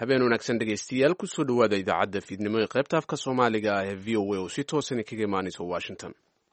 habeen wanaagsan dhegaystayaal kusoo dhowaada idaacadda fiidnimo ee qaybta afka soomaaliga ah ee v o a oo si toosan kaga imaanaysa washington.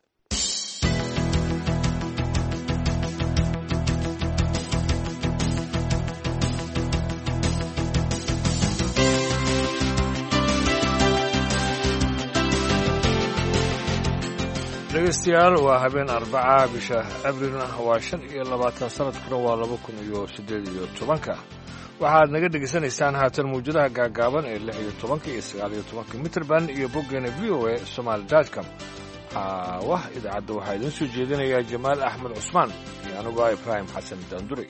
dhegeystayaal waa habeen arbaca bisha abrilna waa 25 sanadkuna waa 2018 waxaad naga dhegaysanaysaan haatan mawjadaha gaagaaban ee 16 iyo 19 mitrband iyo boggeena VOA Somali.com. idaacadda waxaa idin soo jeedinayaa Jamaal Axmed Cusmaan iyo anigu Ibrahim Xasan Daanduri.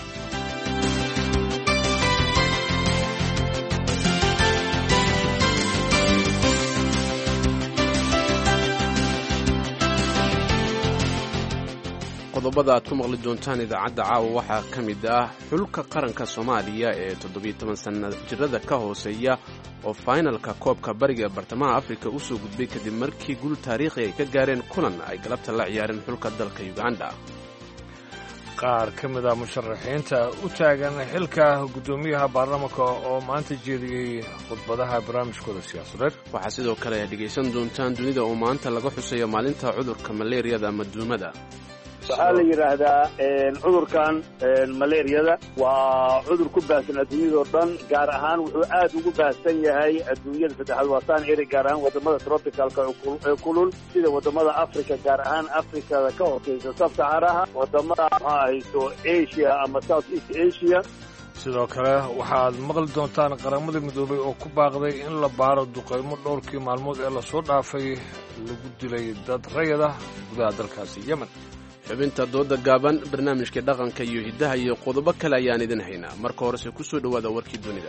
qodobada aad ku maqli doontaan idaacadda caawa waxaa ka mid ah xulka qaranka Soomaaliya ee 17 sano jirada ka hooseeya oo finalka koobka bariga bartamaha Afrika u soo gudbay kadib markii guul taariikhi ay ka gaareen kulan ay galabta la ciyaareen xulka dalka Uganda. qaar ka mid ah musharaxiinta u taagan xilka gudoomiyaha baarlamaanka oo maanta jeediyay khudbadaha barnaamijkooda siyaasadeed. waxaa sidoo kale dhegaysan doontaan dunida oo maanta laga xusayo maalinta cudurka malaariyada ama duumada. waxaa la yidhaahdaa cudurkan malaariyada waa cudur ku baahsan adduunyadao dhan, gaar ahaan wuxuu aad ugu baahsan yahay adduunyada saddexaad waataan eri, gaar ahaan wadamada tropicalka ee kulul sida wadamada africa, gaar ahaan africada ka hooseysa sab-saxaraha, wadamada maxaa hayso asia ama south east asia. sidoo kale waxaad maqli doontaan qaramada midoobay oo ku baaqday in la baaro duqaymo dhowrkii maalmood ee lasoo dhaafay lagu dilay dad rayada gudaha dalkaasi yemen. xubinta dooda gaaban, barnaamijka dhaqanka iyo hiddaha iyo qodobo kale ayaan idin haynaa. marka horese ku soo dhowaada warkii dunida.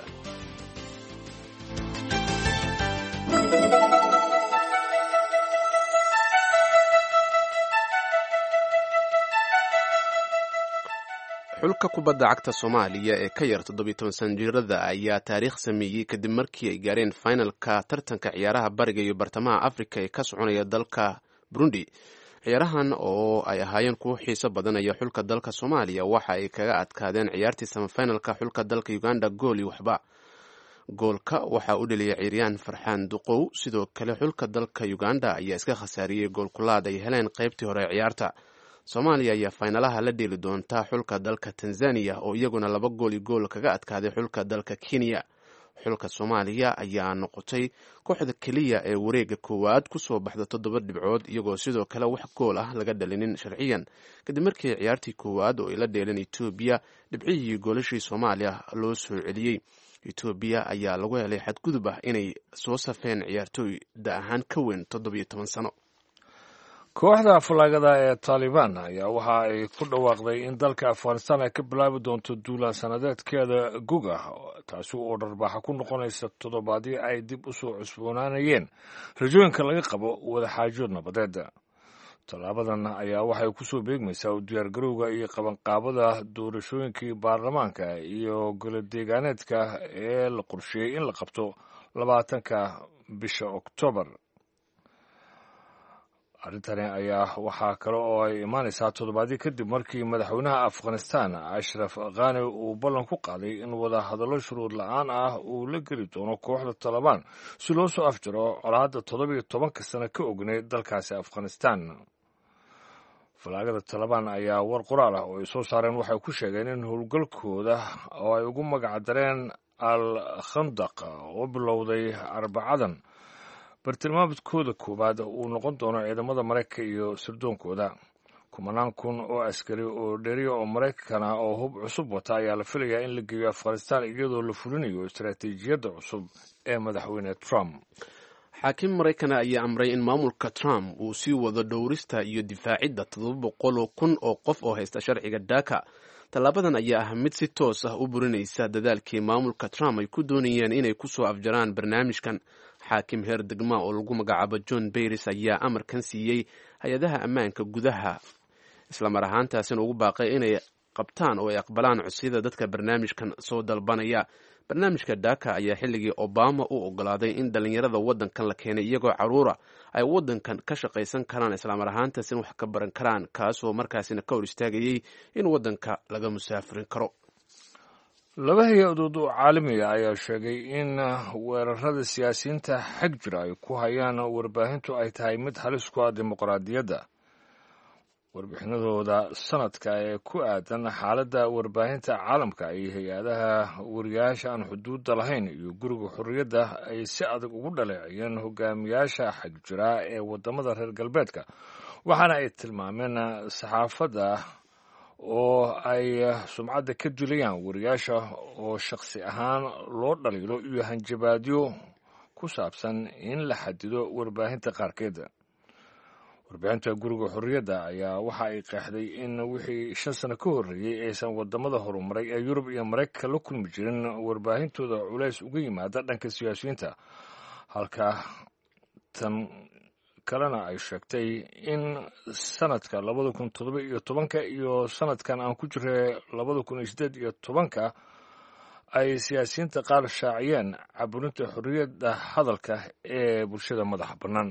xulka kubadda cagta Soomaaliya ee ka yar 17 sano jirada ayaa taariikh sameeyey kadib markii ay gaareen finalka tartanka ciyaaraha bariga iyo bartamaha Afrika ee ka soconaya dalka Burundi. ciyaarahan oo ay ahaayeen kuwo xiiso badan ayaa xulka dalka Soomaaliya waxa ay kaga adkaadeen ciyaartii semifinalka xulka dalka Uganda gool iyo waxba. goolka waxa uu dhaliyay ciyaaryahan Farxaan Duqow. sidoo kale xulka dalka Uganda ayaa iska khasaariyay gool kulaad ay heleen qaybtii hore ee ciyaarta. Soomaaliya ayaa finalaha la dheeli doonta xulka dalka Tanzania oo iyaguna 2 gool iyo gool kaga adkaaday xulka dalka Kenya. xulka Soomaaliya ayaa noqotay kooxda kaliya ee wareega koowaad ku soo baxda 7 dhibcood iyagoo sidoo kale wax gool ah laga dhalinin sharciyan kadib markii ciyaartii koowaad oo ay la dheeleen Ethiopia dhibcihii goolashii Soomaaliya loo soo celiyay. Ethiopia ayaa lagu helay xadgudub ah inay soo safeen ciyaartooy da ahaan ka weyn 17 sano. kooxda falaagada ee Taliban ayaa waxa ay ku dhawaaqday in dalka Afghanistan ay ka bilaabi doonto duulaan sanadeedkeeda guga, taasi oo dharbaaxa ku noqonaysa toddobaadii ay dib u soo cusboonaanayeen rajooyinka laga qabo wadaxaajood nabadeed. tallaabadan ayaa waxay ku soo beegmaysaa u diyaargarowga iyo qabanqaabada doorashooyinkii baarlamaanka iyo golo deegaaneedka ee la qorsheeyey in la qabto 20-ka bisha Oktoobar. arrintani ayaa waxaa kale oo ay imaanaysaa toddobaadii kadib markii madaxweynaha Afghanistan Ashraf Ghani uu ballan ku qaaday in wada hadallo shuruud la'aan ah uu la geli doono kooxda Taliban si loo soo afjaro colaadda 17 sano ka ogneyd dalkaasi Afghanistan. falaagada Taliban ayaa war qoraal ah oo ay soo saareen waxay ku sheegeen in howlgalkooda oo ay ugu magac dareen al-Khandaq oo bilowday Arbacadan bartilmaameedkooda koowaad uu noqon doono ciidamada Mareykanka iyo sirdoonkooda. 10,000 kun oo askari oo dheeriya oo Mareykan ah oo hub cusub wata ayaa la filayaa in la geeyo Afghanistan iyadoo la fulinayo istaraatiijiyadda cusub ee madaxweyne Trump. xaakim Mareykan ayaa amray in maamulka Trump uu sii wado dhowrista iyo difaacidda 700 kun oo qof oo haysta sharciga DACA. tallaabadan ayaa ah mid si toos ah u burinaysa dadaalkii maamulka Trump ay ku doonayeen inay ku soo afjaraan barnaamijkan. xaakim heer degma oo lagu magacaabo John Bayris ayaa amarkan siiyey hay-adaha ammaanka gudaha, isla mar ahaantaasina ugu baaqay inay qabtaan oo ay aqbalaan codsiyada dadka barnaamijkan soo dalbanaya. barnaamijka DACA ayaa xilligii Obama u ogolaaday in dhalinyarada waddankan la keenay iyagoo caruura ay waddankan ka shaqaysan karaan isla mar ahaantaasina wax ka baran karaan, kaasoo markaasina ka hor istaagayay in waddanka laga musaafirin karo. laba hay-adood oo caalamiga ayaa sheegay in weerarada siyaasiyiinta xag jira ay ku hayaan warbaahintu ay tahay mid halis ku ah dimuqraadiyadda. warbixinadooda sanadka ee ku aadan xaaladda warbaahinta caalamka iyo hay-adaha wariyaasha aan xuduudda lahayn iyo guriga xorriyadda ay si adag ugu dhaleeciyeen hogaamiyaasha xag jira ee waddamada reer galbeedka, waxaana ay tilmaameen saxaafadda oo ay sumcadda ka dilayaan wariyaasha oo shakhsi ahaan loo dhaliilo iyo hanjabaadyo ku saabsan in la xadido warbaahinta qaarkeed. warbixinta guriga xorriyadda ayaa waxa ay qeexday in wixii 5 sano ka horreeyey aysan waddamada horumaray ee Yurub iyo Maraykanka la kulmi jirin warbaahintooda culays uga yimaada dhanka siyaasiyiinta, halka tan kalena ay sheegtay in sanadka 2017 iyo sanadkan aan ku jiray 2018 ay siyaasiyiinta qaar shaaciyeen caburinta xorriyadda hadalka ee bulshada madaxa bannaan.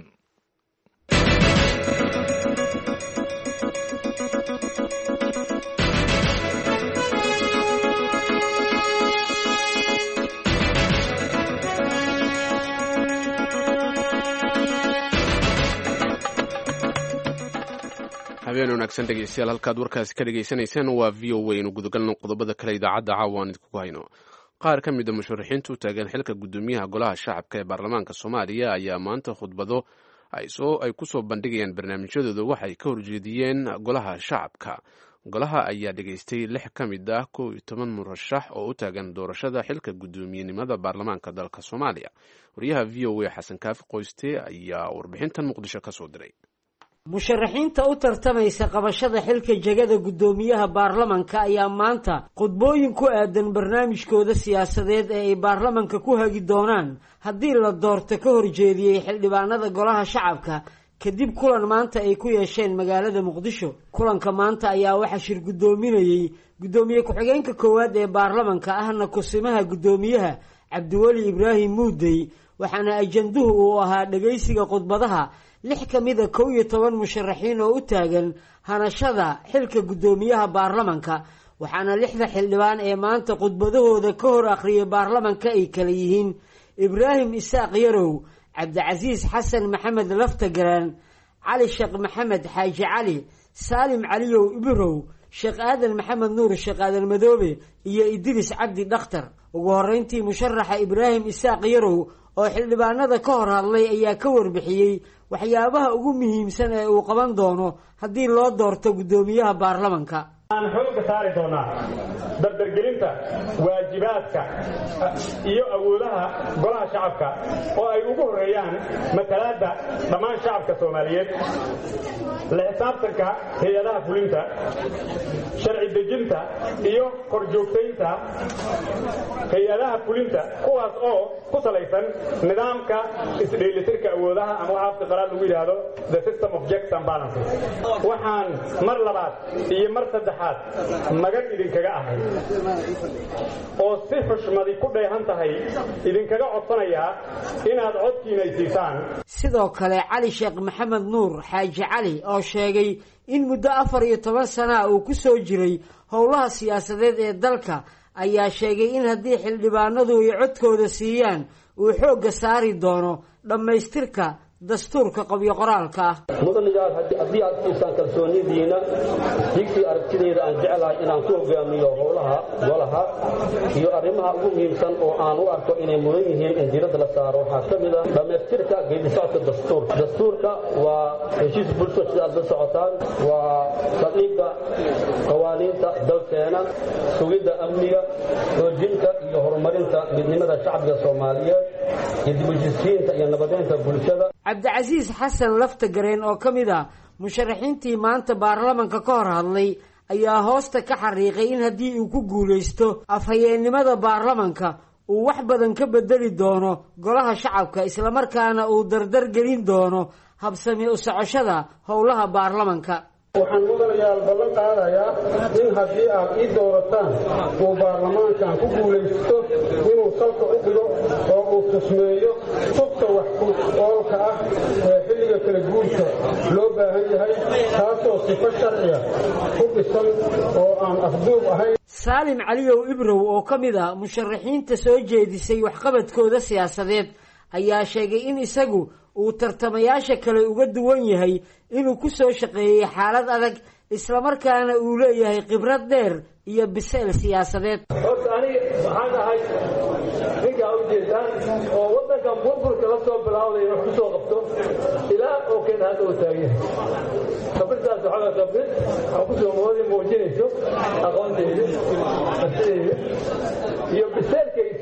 habeen wanaagsan dhegeystayaal, halkaad warkaasi ka dhegaysanaysaan waa v o a. inu gudagalno qodobada kale idaacadda caawa aan idinku hayno. qaar ka mid a musharaxiinta u taagan xilka guddoomiyaha golaha shacabka ee baarlamaanka Soomaaliya ayaa maanta khudbado ay ku soo bandhigayaan barnaamijyadooda waxay ka horjeediyeen golaha shacabka. golaha ayaa dhegaystay 6 ka mid ah 11 murashax oo u taagan doorashada xilka guddoomiyenimada baarlamaanka dalka Soomaaliya. wariyaha v o a Xasan Kaafi Qoyste ayaa warbixintan Muqdisho ka soo diray. musharaxiinta u tartamaysa qabashada xilka jagada guddoomiyaha baarlamanka ayaa maanta khudbooyin ku aadan barnaamijkooda siyaasadeed ee ay baarlamanka ku hagi doonaan haddii la doorto ka horjeediyey xildhibaanada golaha shacabka kadib kulan maanta ay ku yeesheen magaalada Muqdisho. kulanka maanta ayaa waxaa shir guddoominayay guddoomiye ku-xigeenka koowaad ee baarlamanka ahna kusimaha guddoomiyaha Cabdiweli Ibraahim Muudey, waxaana ajanduhu uu ahaa dhageysiga khudbadaha 6 ka mid ah 11 musharaxiin oo u taagan hanashada xilka guddoomiyaha baarlamanka, waxaana 6 xildhibaan ee maanta khudbadahooda ka hor akhriyay baarlamanka ay kala yihiin Ibraahim Isaaq Yarow, Cabdicasiis Xasan Maxamed Laftagaraan, Cali Sheekh Maxamed Xaaji Cali, Saalim Caliyow Ibrow, Sheekh Aadan Maxamed Nuur Sheekh Aadan Madoobe iyo Idris Cabdi Dhakhtar. ugu horeyntii musharaxa Ibraahim Isaaq Yarow oo xildhibaanada ka hor hadlay ayaa ka warbixiyey waxyaabaha ugu muhiimsan ee uu qaban doono haddii loo doorto guddoomiyaha baarlamanka. aan xoogga saari doonaa dardargelinta waajibaadka iyo awoodaha golaha shacabka oo ay ugu horeeyaan matalaadda dhammaan shacabka Soomaaliyeed, la xisaabtanka hay'adaha fulinta, sharci dejinta iyo korjoogtaynta hay'adaha fulinta, kuwaas oo ku salaysan nidaamka isdheelitirka awoodaha ama waxa qaraar lagu yiraahdo the system of checks and balances. waxaan mar labaad iyo mar saddexaad magan idinkaga ahay oo si xushmadi ku dheehan tahay idinkaga codsanayaa inaad codkiina siisaan. sidoo kale Cali Sheekh Maxamed Nuur Xaaji Cali oo sheegay in muddo 14 sano uu ku soo jiray howlaha siyaasadeed ee dalka ayaa sheegay in haddii xildhibaanadu ay codkooda siiyaan uu xoogga saari doono dhammaystirka dastuurka qabyo qoraalka ah. mudanayaal haddii aad siisaan kalsoonidiina digtii aragtideeda aan jecelahay inaan ku hogaamiyo howlaha golaha iyo arrimaha ugu muhiimsan oo aan u arko inay mudan yihiin in diiradda la saaro waxaa ka mid ah dhammaystirka geedisocodka dastuurka waa heshiis bulsho sida aad la socotaan, waa saldhigga qawaaniinta dalkeena, sugidda amniga, xoojinta iyo horumarinta midnimada shacabka Soomaaliyeed iyo dib u heshiisiinta iyo nabadeynta bulshada. Cabdicasiis Xasan Laftagareen oo ka mid ah musharaxiintii maanta baarlamanka ka hor hadlay ayaa hoosta ka xariiqay in haddii uu ku guuleysto afhayeennimada baarlamanka uu wax badan ka bedeli doono golaha shacabka, isla markaana uu dardar gelin doono habsami u socoshada howlaha baarlamanka. waxaan mudanayaal ballan qaadayaa in haddii aad ii doorataan uu baarlamaankan ku guulaysto inuu salka u dhigo oo uu tusmeeyo qofka wax ku oolka ah ee xilliga kala guurka loo baahan yahay taasoo sifo sharciya ku dhisan oo aan afduub ahayn. saalim caliyow ibrow oo ka mid ah musharaxiinta soo jeedisay waxqabadkooda siyaasadeed ayaa sheegay in isagu uu tartamayaasha kale uga duwan yahay inuu ku soo shaqeeyey xaalad adag islamarkaana uu leeyahay khibrad dheer iyo biseel siyaasadeed. horta aniga waxaan ahay ninka ujeedaan oo waddankan burburka la soo bilaawday wax ku soo qabto ilaa oo keen hadda uu taagan khibradaas waxaa qabrid aan ku soo muujinayso aqoonteeda iyo biseelkayga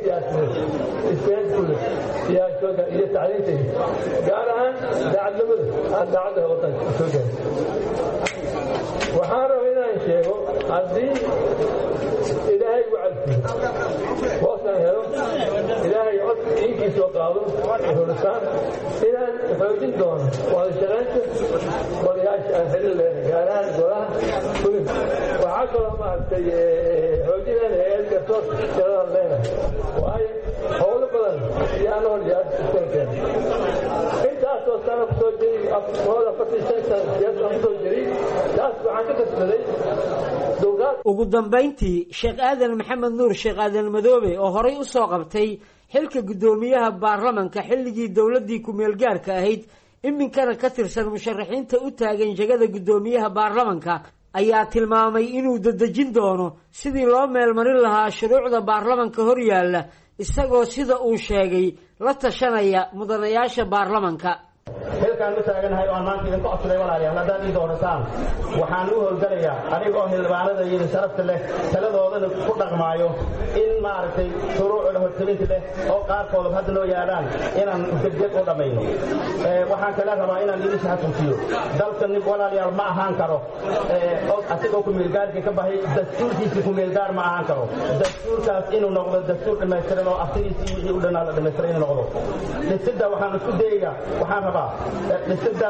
siyaasadeed iyo tacliintayda gaar ahaan daacadnimada daacadda waddanka soo gaara. waxaan rabaa inaan sheego haddii ilaahay u calfiyo hoosaan helo ilaahay cod diinkiisoo qaado hulisaan inaan xoojin doono wadashaqaynta golayaasha aan xilli leenahay gaar ahaan golaha fulin. waxaa kaloo maaragtay xoojinayna hay-ad garsoor tiradaan leenahay waayo howlo badan iyo aan horyaad istankeena intaasoo sana kusoo jiri hooda 45 sana siyaasada kusoo jiri taas waxaan ka kasbaday dowlad. ugu dambayntii sheekh aadan maxamed nuur sheekh aadan madoobe oo horay u soo qabtay xilka guddoomiyaha baarlamanka xilligii dowladdii ku-meel gaarka ahayd iminkana ka tirsan musharaxiinta u taagan jagada guddoomiyaha baarlamanka ayaa tilmaamay inuu dadejin doono sidii loo meelmarin lahaa shuruucda baarlamanka hor yaalla isagoo sida uu sheegay la tashanaya mudanayaasha baarlamanka. halkaan u taaganahay oo maanta idinku codsaday walaalayaal haddaad ii doorataan waxaan u howlgalayaa anigoo xildhibaanada iyo sharafta leh taladoodana ku dhaqmaayo in maaragtay shuruucda hortelinta leh oo qaarkoodaba hadda loo yaadhaan inaan degdeg u dhammayno. waxaan kala rabaa inaan idin xasuusiyo dalka nin walaalayaal ma ahaan karo asigoo ku-meelgaarka ka baxay dastuurkiisa ku-meelgaar ma ahaan karo. dastuurkaas inuu noqdo dastuur dhammaystiran oo aftigiisii wixii u dhanaa la dhammaystiran inuu noqdo. dhisidda waxaan isku dayayaa waxaan rabaa dhisidda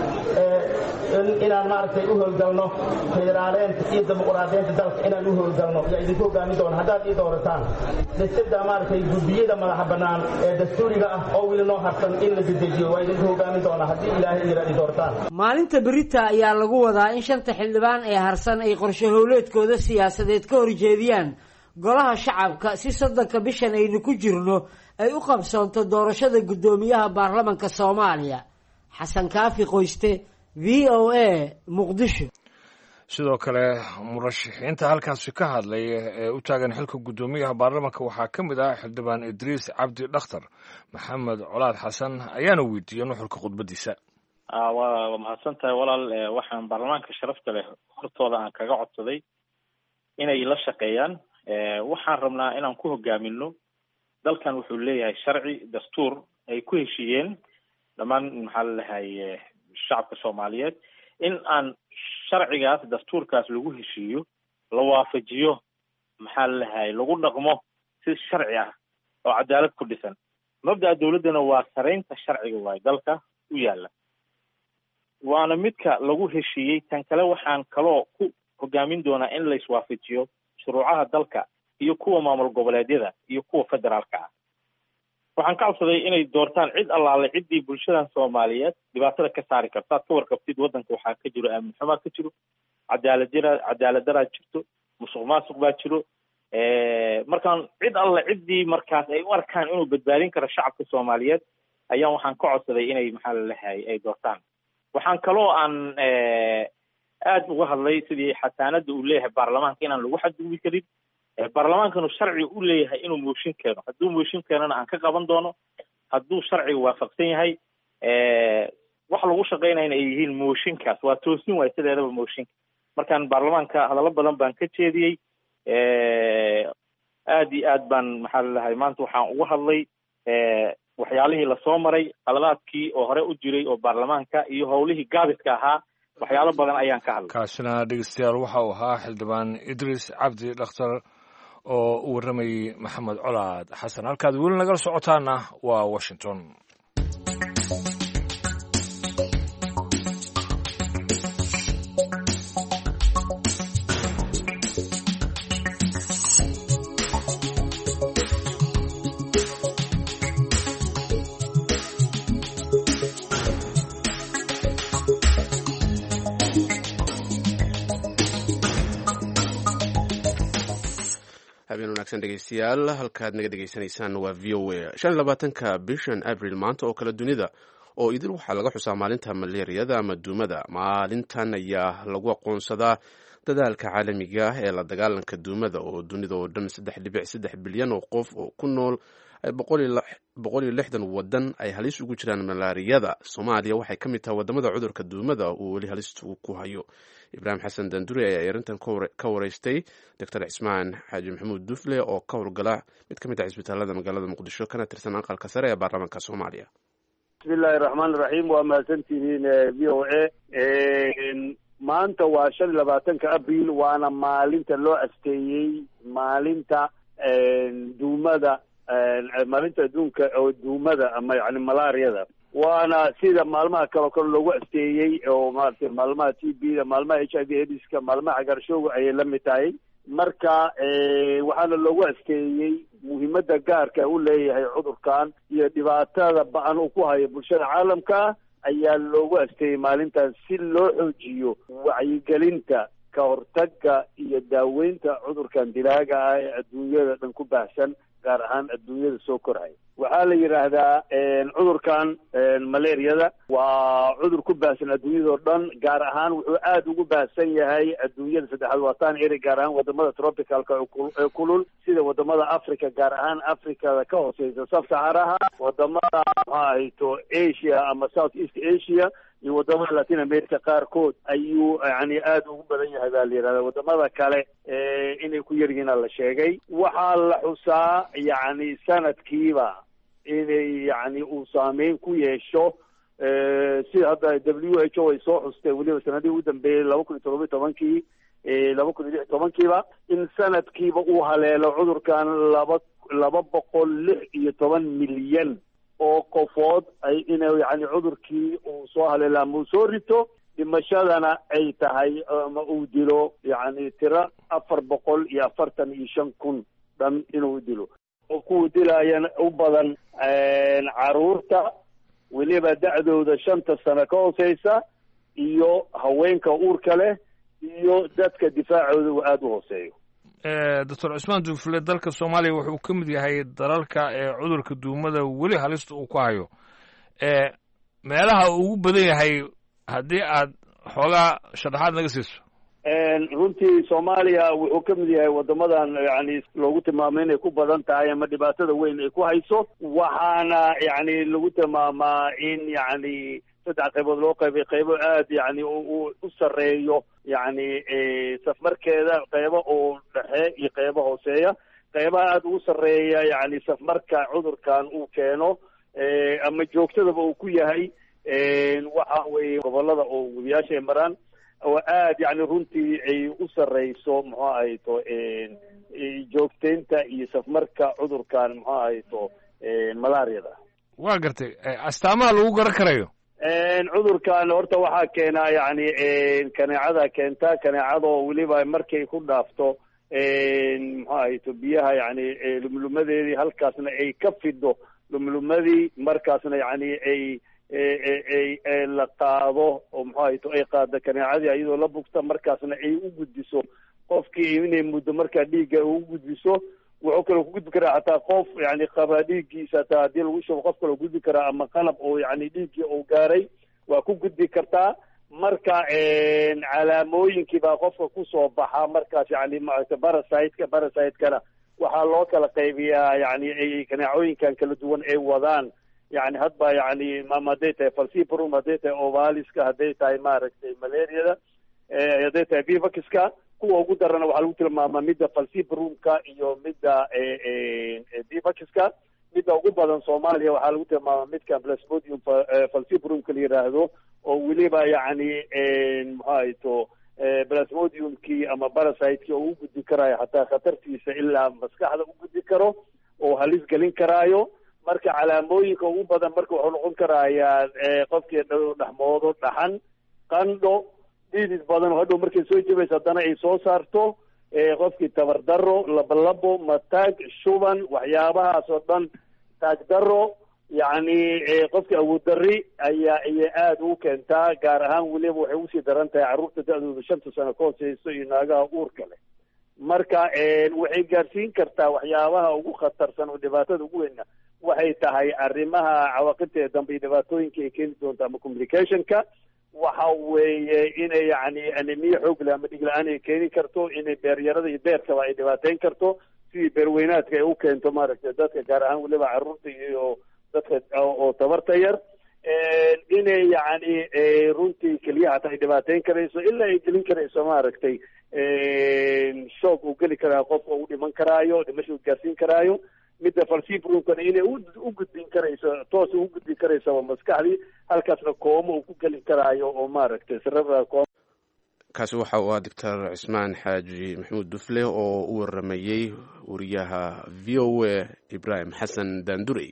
inaan maaragtay u howlgalno federaaleenta iyo dimuqraadiyeenta dalka inaan u howlgalno yaa idinku hogaamin doona haddaad ii doorataan. dhisidda maaragtay guddiyada madaxa bannaan ee dastuuriga ah oo weli noo harsan in la dedejiyo waa idinku hogaamin doonaa haddii ilaahay ii doorataan. maalinta berita ayaa lagu wadaa in 5 xildhibaan ee harsan ay qorshe howleedkooda siyaasadeed ka horjeediyaan golaha shacabka si 3 bishan aynu ku jirno ay u qabsoonto doorashada guddoomiyaha baarlamanka Soomaaliya. xasan kaafi qoyste VOA muqdisho. sidoo kale murashaxiinta halkaasi ka hadlay ee u taagan xilka guddoomiyaha baarlamanka waxaa ka mid ah xildhibaan idriis cabdi dhakhtar. maxamed colaad xasan ayaana weydiiyey nuxurka khudbadiisa. waa mahadsantahay walaal. waxaan baarlamaanka sharafta leh hortooda aan kaga codsaday inay la shaqeeyaan. waxaan rabnaa inaan ku hogaamino dalkan wuxuu leeyahay sharci dastuur ay ku heshiiyeen dhammaan maxaa lalahay shacabka soomaaliyeed in aan sharcigaas dastuurkaas lagu heshiiyo la waafajiyo maxaa lalahay lagu dhaqmo si sharci ah oo cadaalad ku dhisan. mabda'a dawladdana waa saraynta sharciga waaye dalka u yaala waana midka lagu heshiiyey. tan kale waxaan kaloo ku hogaamin doonaa in la iswaafajiyo shuruucaha dalka iyo kuwa maamul goboleedyada iyo kuwa federaalka ah. waxaan ka codsaday inay doortaan cid allaale ciddii bulshadan soomaaliyeed dhibaatada ka saari karto. aad ka warqabtid waddanka waxaa ka jiro aamin xumaa ka jiro, cadaalad-daraa jirto, musuq maasuq baa jiro. markaan cid alle ciddii markaas ay u arkaan inuu badbaadin karo shacabka soomaaliyeed ayaan waxaan ka codsaday inay maxaa lalahay ay doortaan. waxaan kaloo aan aada uga hadlay sidii xasaanada uu leeyahay baarlamaanka inaan lagu xadgudbi karin. baarlamaankanu sharci u leeyahay inuu mooshin keeno. hadduu mooshin keenona aan ka qaban doono. hadduu sharciga waafaqsan yahay wax lagu shaqaynayna ay yihiin mooshinkaas waa toosin waay sideedaba mooshinka. markaan baarlamaanka hadallo badan baan ka jeediyey. aada iyo aad baan maxaa lalahay maanta waxaan uga hadlay waxyaalihii lasoo maray, qaladaadkii oo hore u jiray oo baarlamaanka iyo howlihii gaabiska ahaa. waxyaalo badan ayaan ka hadlay. kaasina dhegeystayaal waxa uu ahaa xildhibaan idriis cabdi dhakhtar oo u warramayey maxamed colaad xasan. halkaad weli nagala socotaana waa Washington. wanaagsan dhegeystayaal, halkaad naga dhegeysanaysaan waa v o a. 25 bishan abril maanta oo kale dunida oo idil waxaa laga xusaa maalinta maleeriyada ama duumada. maalintan ayaa lagu aqoonsadaa dadaalka caalamiga ah ee la dagaalanka duumada oo dunida oo dhan 3.3 bilyan oo qof oo ku nool 160 wadan ay halis ugu jiraan malaariyada. Soomaaliya waxay ka mid tahay wadamada cudurka duumada uu weli halis ku hayo. Ibraahim Xasan Danduri ayaa arintan ka wareystay Dr. Cismaan Xaaji Maxamuud Dufle oo ka howlgala mid ka mid ah isbitaalada magaalada Muqdisho kana tirsan aqalka sare ee baarlamaanka Soomaaliya. bismillaahi raxmaani raxiim. waa mahadsantihiin v o a. maanta waa 25 abriil waana maalinta loo asteeyey maalinta duumada, maalinta adduunka oo duumada ama yani malaariyada. waana sida maalmaha kale kale loogu asteeyey oo maaragtay maalmaha TB-da, maalmaha HIV/AIDS-ka, maalmaha cagaarshowga ayay la mid tahay. marka waxaana loogu asteeyey muhiimada gaarka u leeyahay cudurkan iyo dhibaatada ba-an uu ku hayo bulshada caalamka ayaa loogu asteeyey maalintaas si loo xoojiyo wacyigelinta ka hortagga iyo daaweynta cudurkan dilaaga ah ee adduunyada dhan ku baahsan, gaar ahaan adduunyada soo koraya. waxaa la yidhaahdaa cudurkan malaariyada waa cudur ku baahsan adduunyadao dhan, gaar ahaan wuxuu aada ugu baahsan yahay adduunyada saddexaad waataan eri, gaar ahaan wadamada tropicalka ee kulul sida wadamada Africa, gaar ahaan Africada ka hooseysa sub-Saharaha, wadamada maxaa ahayto Asia ama South East Asia iyo wadamada Latin America qaarkood ayuu yani aada ugu badan yahay baa la yidhahdaa. wadamada kale inay ku yaryihiin la sheegay. waxaa la xusaa yani sanadkiiba inay yani uu saameyn ku yeesho sida hadda WHO ay soo xustay weliba sanadii ugu dambeeyey 2017 2016 in sanadkiiba uu haleelo cudurkan 216 milyan oo qofood ay inay yani cudurkii uu soo haleelo ama uu soo rito, dhimashadana ay tahay ama uu dilo yani tiro 445,000 dhan inuu dilo. oo kuwa dilaayana u badan caruurta weliba da'dooda 5 sano ka hooseysa iyo haweenka uurka leh iyo dadka difaacooda uu aada u hooseeyo. Dr. Cismaan Dufle, dalka Soomaaliya wuxuu ka mid yahay dalalka ee cudurka duumada weli halista uu ku hayo. meelaha uu ugu badan yahay haddii aad xoogaa sharaxaad naga siiso. runtii Soomaaliya wuxuu ka mid yahay wadamadan yani loogu tilmaamay inay ku badan tahay ama dhibaatada weyn ay ku hayso. waxaana yani lagu tilmaamaa in yani 3 qaybood loo qaybay, qaybo aad yani u sareeyo yani safmarkeeda, qaybo oo dhexe iyo qaybo hooseeya. qaybaha aad ugu sareeya yani safmarka cudurkan uu keeno ama joogtadaba uu ku yahay waxa weeye gobolada oo webiyaasha ay maraan oo aad yani runtii ay u sareyso muxuu ahayto joogteynta iyo safmarka cudurkan muxuu ahayto malaariyada. waa gartay astaamaha lagu garan karayo cudurkan horta waxaa keena yani kaneecada keenta. kaneecadoo weliba markay ku dhaafto muxuu ahayto biyaha yani lumlumadeedii halkaasna ay ka fido lumlumadii, markaasna yani ay la qaado oo muxuu ahayto ay qaado kaneecadii iyadoo la bugta, markaasna ay u gudbiso qofkii inay muddo markaa dhiigga u gudbiso. wuxuu kaloo ku gudbi karaa xataa qof yani qaba dhiiggiisa hataa haddii lagu shubo qof kaloo gudbi karaa, ama qalab oo yani dhiiggii uu gaaray waa ku gudbi kartaa. marka calaamooyinkii baa qofka kusoo baxa markaas yani maaragtay parasiteskana waxaa loo kala qaybiyaa yani ay kaneecooyinkan kala duwan ay wadaan yani hadba yani hadday tahay falciparum, hadday tahay ovaliska, hadday tahay maaragtay malaariyada, hadday tahay vivaxka. kuwa ugu darana waxaa lagu tilmaamaa midda falciparumka iyo midda vivaxka. midda ugu badan Soomaaliya waxaa lagu tilmaamaa midka plasmodium falciparumka la yiraahdo oo weliba yani muxuu ahayto plasmodiumkii ama parasiteki oo u gudbi karaayo xataa khatartiisa ilaa maskaxda u gudbi karo oo halis gelin karaayo. marka calaamooyinka ugu badan marka wuxuu noqon karayaa qofkii dhaxmoodo, dhaxan, qandho, dhiidid badan oo hadhow markay soo jabayso haddana ay soo saarto, qofkii tabardaro, labalabo, mataag, shuban, waxyaabahaas oo dhan, taagdaro, yani qofkii awooddarri ayay aada ugu keentaa. gaar ahaan weliba waxay usii daran tahay carruurta da-dooda 5 sano ka hooseyso iyo naagaha uurka leh. marka waxay gaarsiin kartaa waxyaabaha ugu khatarsan oo dhibaatada ugu weyna waxay tahay arrimaha cawaaqibteeda dambe iyo dhibaatooyinka ay keeni doonto ama communicationka waxa weeye inay yani anemiya xoog leh ama dhigla-aan ay keeni karto inay beeryarada iyo beerkaba ay dhibaateyn karto sidii beerweynaadka ay u keento maaragtay dadka gaar ahaan weliba carruurta iyo dadka oo tabarta yar inay yani runtii keliyaha hataa ay dhibaateyn karayso ilaa ay gelin karayso maaragtay shoog uu geli karaa qofka u dhiman karaayo dhimasha u gaarsiin karaayo midda falsibrumkana inay u gudbin karayso toos ugu gudbin karaysaba maskaxdii halkaasna kooma uu ku geli karaayo oo maaragtay cerebral coma. kaasi waxa uu ah doctor cismaan xaaji maxamuud dufle oo u waramayey wariyaha v o a ibraahim xasan daandurey.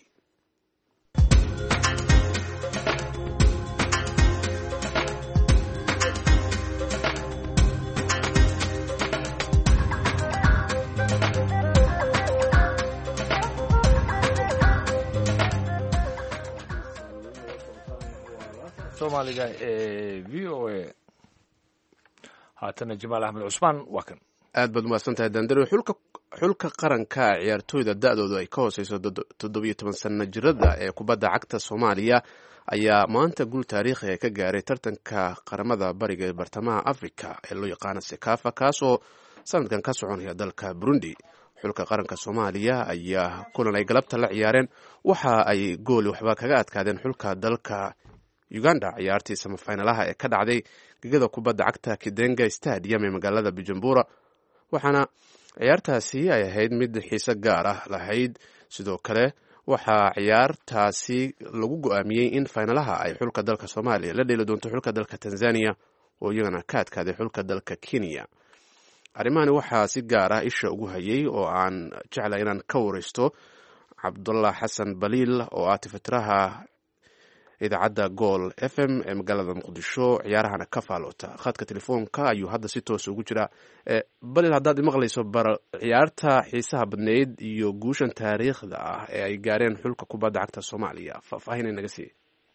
soomaaliga ee v o a haatana jamaal axmed cusmaan waa kan. aad baad umahadsan tahay daandare. xulka qaranka ciyaartooyda da-doodu ay ka hooseyso 17 sano jirada ee kubadda cagta soomaaliya ayaa maanta guul taariikhi ka gaaray tartanka qaramada bariga ee bartamaha africa ee loo yaqaano sekafa kaasoo sanadkan ka soconaya dalka burundi. xulka qaranka soomaaliya ayaa kulan ay galabta la ciyaareen waxa ay gooli waxba kaga adkaadeen xulka dalka uganda ciyaartii samafinalaha ee ka dhacday gegada kubadda cagta kidenga stadium ee magaalada bujumbura, waxaana ciyaartaasi ay ahayd mid xiise gaar ah lahayd. sidoo kale waxaa ciyaartaasi lagu go-aamiyey in finalaha ay xulka dalka soomaaliya la dheeli doonto xulka dalka tanzania oo iyagana ka adkaaday xulka dalka kenya. arrimahani waxaa si gaar ah isha ugu hayay oo aan jeclay inaan ka wareysto cabdullah xasan baliil oo ah tifatiraha idaacadda gool f m ee magaalada muqdisho ciyaarahana ka faaloota. khadka telefoonka ayuu hadda si toos ugu jiraa. balil haddaad imaqlayso bar ciyaarta xiisaha badneyd iyo guushan taariikhda ah ee ay gaareen xulka kubadda cagta soomaaliya faahfaahin naga siiye.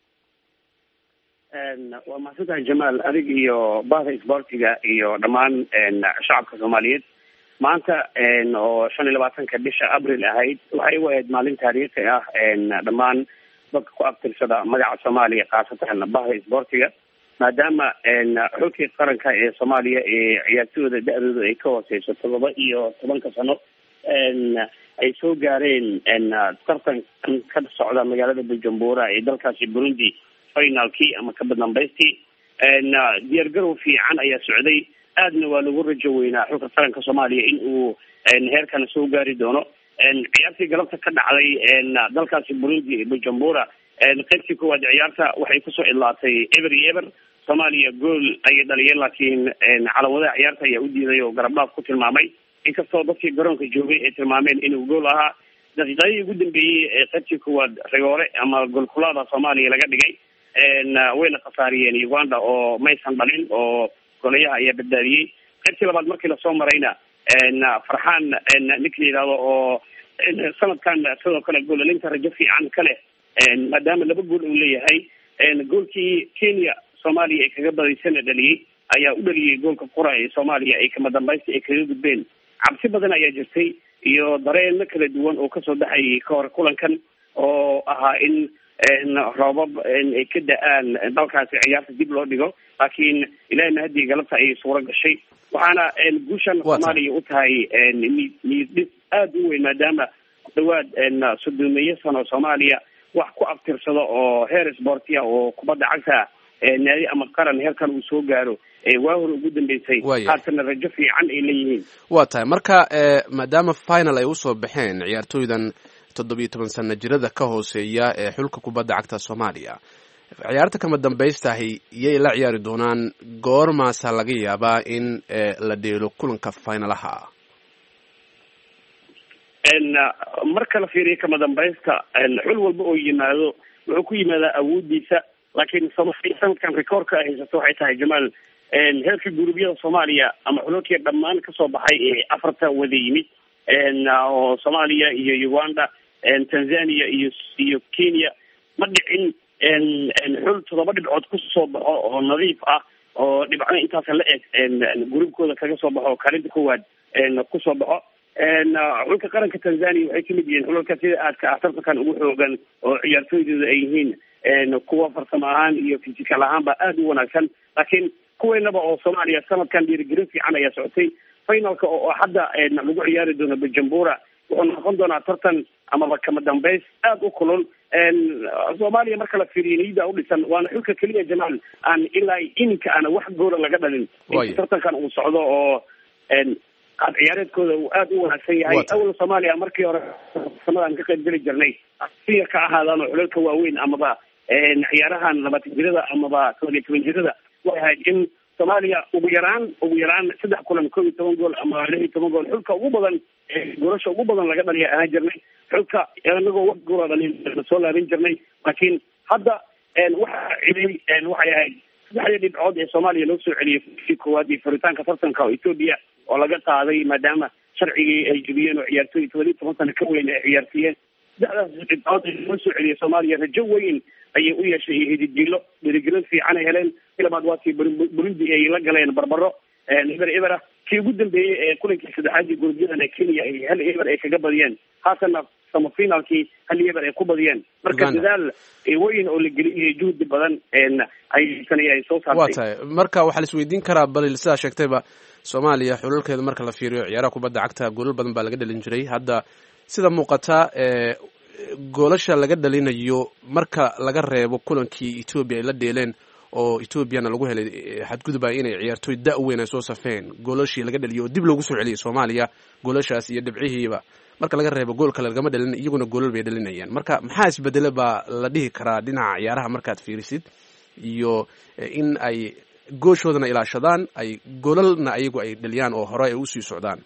waa mahadsantahay jamaal, adig iyo bahda isboortiga iyo dhammaan shacabka soomaaliyeed. maanta oo 25 bisha abril ahayd waxay u ahayd maalin taariikhi ah dhammaan dadka ku abtirsada magaca soomaaliya khaasatan bahda isboortiga, maadaama xulkii qaranka ee soomaaliya ee ciyaartooyda da-dooda ay ka hooseyso 17 sano ay soo gaareen tartan ka socda magaalada bujumbura ee dalkaasi burundi finalkii ama kabadambaystii. diyaargarow fiican ayaa socday, aadna waa lagu rajo weynaa xulka qaranka soomaaliya in uu heerkana soo gaari doono. ciyaartii galabta ka dhacday dalkaasi burundi bujumbura qaybtii koowaad ciyaarta waxay kusoo idlaatay eber iyo eber. soomaaliya gool ayay dhaliyeen, laakiin calawadaha ciyaarta ayaa u diiday oo garabdhaaf ku tilmaamay, inkastoo dadkii garoonka joogay ay tilmaameen inuu gool ahaa. daqiiqadii ugu dambeeyey ee qaybtii koowaad rigoore ama goolkulaada soomaaliya laga dhigay wayna khasaariyeen uganda oo maysan dhalin oo golayaha ayaa badbaadiyey. qaybtii labaad markii lasoo marayna farxaan ninka la yidhahdo oo sanadkan sidoo kale goolalinta rajo fiican ka leh maadaama 2 gool uu leeyahay. goolkii kenya soomaaliya ay kaga badaysana dhaliyey ayaa u dhaliyey goolka qura ee soomaaliya ay kama dambaysta ay kaga gudbeen. cabsi badan ayaa jirtay iyo dareenno kala duwan oo kasoo baxayay ka hor kulankan oo ahaa in roobab ay ka da-aan dalkaasi ciyaarta dib loo dhigo, laakiin ilaahay mahadii galabta ayay suuro gashay. waxaana guushan soomaaliya u tahay niyad aada u weyn maadaama dhawaad 30 sano soomaaliya wax ku abtirsado oo heer sportia oo kubadda cagta naadi ama qaran heerkan uu soo gaaro waa hor ugu dambeysay, haatana rajo fiican ay leeyihiin. waa tahay marka maadaama final ay usoo baxeen ciyaartooydan 17 sano jirada ka hooseeya ee xulka kubadda cagta soomaaliya, ciyaarta kama dambaystahay iyay la ciyaari doonaan goormaasa laga yaabaa in la dheelo kulanka finalaha? marka la fiiriyo kama dambaysta xul walba oo yimaado wuxuu ku yimaadaa awoodiisa, laakiin Soomaaliya sanadkan rekoorka ay haysato waxay tahay Jamaal heerka gurubyada Soomaaliya ama xulalkii dhammaan kasoo baxay ee afarta wada yimid oo Soomaaliya iyo Uganda, Tanzania iyo Kenya ma dhicin xul 7 dhibcood kusoo baxo oo nadiif ah oo dhibco intaas la eg gurubkooda kaga soo baxo kaalinta koowaad kusoo baxo xulka qaranka Tanzania waxay kamid yihiin xulalka sida aadka ah tartankan ugu xoogan oo ciyaartooydooda ay yihiin kuwa farsamo ahaan iyo physical ahaanba aad u wanaagsan laakiin kuweenaba oo Soomaaliya sanadkan dhiirigelin fiican ayaa socotay finalka oo hadda lagu ciyaari doono Bujumbura wuxuu noqon doonaa tartan amaba kama dambeys aad u kulul Soomaaliya marka la fiiriyo niyada u dhisan waana xulka kaliya Jamaal aan ilaa iminka aan wax gool laga dhalin tartankan uu socdo oo qaab ciyaareedkooda uu aad u wanaagsan yahay awal Soomaaliya markii hore samadan ka qayb gali jirnay si ka ahaadaan xulalka waaweyn amaba ciyaarahan 20 jirada amaba 12 jirada waxay in Soomaaliya ugu yaraan 3 kulan 12 gool ama 16 gool xulka ugu badan goolasha ugu badan laga dhaliya aan jirnay xulka anagoo wax gool dhalin soo laarin jirnay laakiin hadda waxay ahayd saddexdii dhibcood ee Soomaaliya loo soo celiyay si koowaad iyo furitaanka tartanka Ethiopia oo laga qaaday maadaama sharcigii ay jibiyeen oo ciyaartooy 12 sano ka weyn ay ciyaartiyeen saddexdaas dhibcood ee loo soo celiyay Soomaaliya rajo weyn ayay u yeeshay hididilo dhiirigelin fiican ay heleen labaad waati Burundi ay la galeen barbaro eber kii ugu dambeeyay ee kulankii saddexaad ee gurubyada Kenya ay hal eber ay kaga badiyeen haatana semifinalkii hal eber ay ku badiyeen marka dadaal weyn oo la geliyay juhdi badan ay sanayay soo saartay marka waxa la isweydiin karaa balil sida sheegtayba Soomaaliya xulalkeeda marka la fiiriyo ciyaaraha kubadda cagta goolal badan baa laga dhalin jiray hadda sida muuqata goolasha laga dhalinayo marka laga reebo kulankii Ethiopia ay la dheeleen oo Ethiopiana lagu helay xadgudub ay inay ciyaartooy da'weyn ay soo safeen goolashii laga dhaliyo dib loogu soo celiyay Soomaaliya goolashaas iyo dhibcihiiba marka laga reebo gool kale lagama dhalin iyaguna goolal bay dhalinayaan marka maxaa isbedelay baa la dhihi karaa dhinaca ciyaaraha markaad fiirisid iyo in ay gooshoodana ilaashadaan ay goolalna ayagu ay dhaliyaan oo hore ay u sii socdaan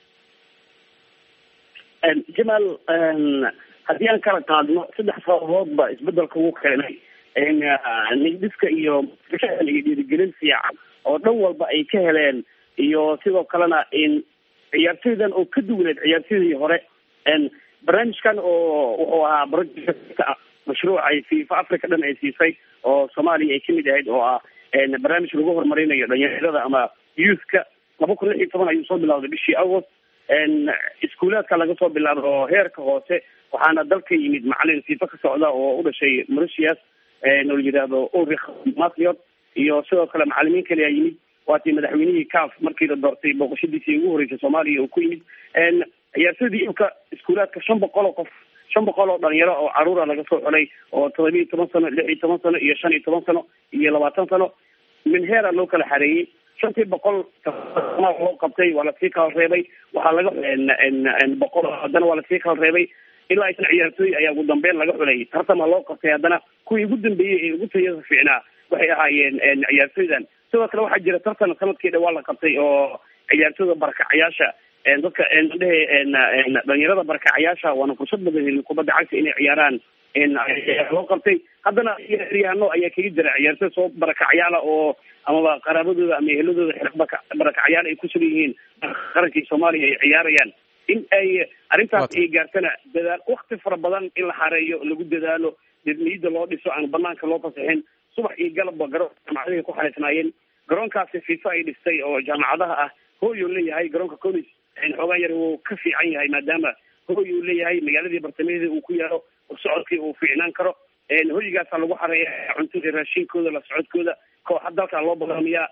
Jamal haddii aan kala qaadno saddex sababoodba isbedelka uu keenay niyadiska iyo dhiirigelin fiican oo dhan walba ay ka heleen iyo sidoo kalena in ciyaartooydan oo ka duwaneed ciyaartooydii hore barnaamijkan oo wuxuu ahaa mashruuc ay FIFA Africa dhan ay siisay oo Soomaaliya ay kamid ahayd oo ah barnaamij lagu horumarinayo dhalinyarada ama youthka 2016 ayuu soo bilowday bishii August iskuulaadka laga soo bilaabo heerka hoose waxaana dalka yimid macallin FIFA ka socda oo u dhashay Mauritius oo yiraahdo Ulrich Mathiot iyo sidoo kale macallimiin kale ay yimid waatii madaxweynihii CAF markii la doortay booqashadiisii ugu horeysay Soomaaliya oo ku yimid ciyaartooydii iskuulaadka 500 qof 500 oo dhalinyaro oo caruur laga soo xulay oo 17 sano 16 sano iyo 15 sano iyo 20 sano min heera loo kala xareeyay 500 loo qabtay wala sii kala reebay waxaa laga boqol haddana waa la sii kala reebay ilaa ay ciyaartooy ayaa ugu dambeyn laga xulay tartama loo qabtay haddana kuwii ugu dambeeyay ee ugu tayada fiicnaa waxay ahaayeen ciyaartooydan sidoo kale waxaa jira tartan sanadkii dhawaa la qabtay oo ciyaartooyda barakacayaasha dadka dhalinyarada barakacayaasha waana fursad badan kubadda cagta inay ciyaaraan loo qabtay haddana ciyaaryahanno ayaa kaga jira ciyaartooy soo barakacayaala oo amaba qaraabadooda ama eheladooda barakacayaal ay ku sugan yihiin qarankii Soomaaliya ay ciyaarayaan in ay arrintaas ay gaartana dadaal waqti fara badan in la xareeyo lagu dadaalo niyada loo dhiso aan banaanka loo fasaxin subax iyo galabba jaamacadaha ku xareysnaayeen garoonkaasi FIFA ay dhistay oo jaamacadaha ah hooyo leeyahay garoonka college xoogaa yar uu ka fiican yahay maadaama hooyo uu leeyahay magaaladii bartamaheeda uu ku yaalo socodkii uu fiicnaan karo hoygaasa lagu xareeya cuntada raashinkooda la socodkooda kooxa dalka loo barnaamijyaa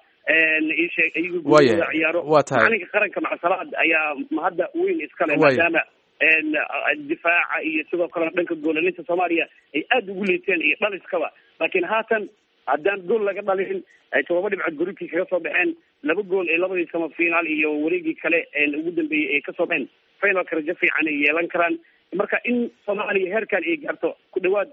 ciyaaro macalinka qaranka macasalaad ayaa hadda weyn iskale maadaama difaaca iyo sidoo kale dhanka goolalinta Soomaaliya ay aad ugu liiteen iyo dhaliskaba laakiin haatan haddaan gool laga dhalin ay 7 dhibcood gruubkii kaga soo baxeen 2 gool ee labadii semifinal iyo wareegii kale ugu dambeeyay ay ka soo baxeen finalka rajo fiican ay yeelan karaan marka in Soomaaliya heerkan ay gaarto ku dhawaad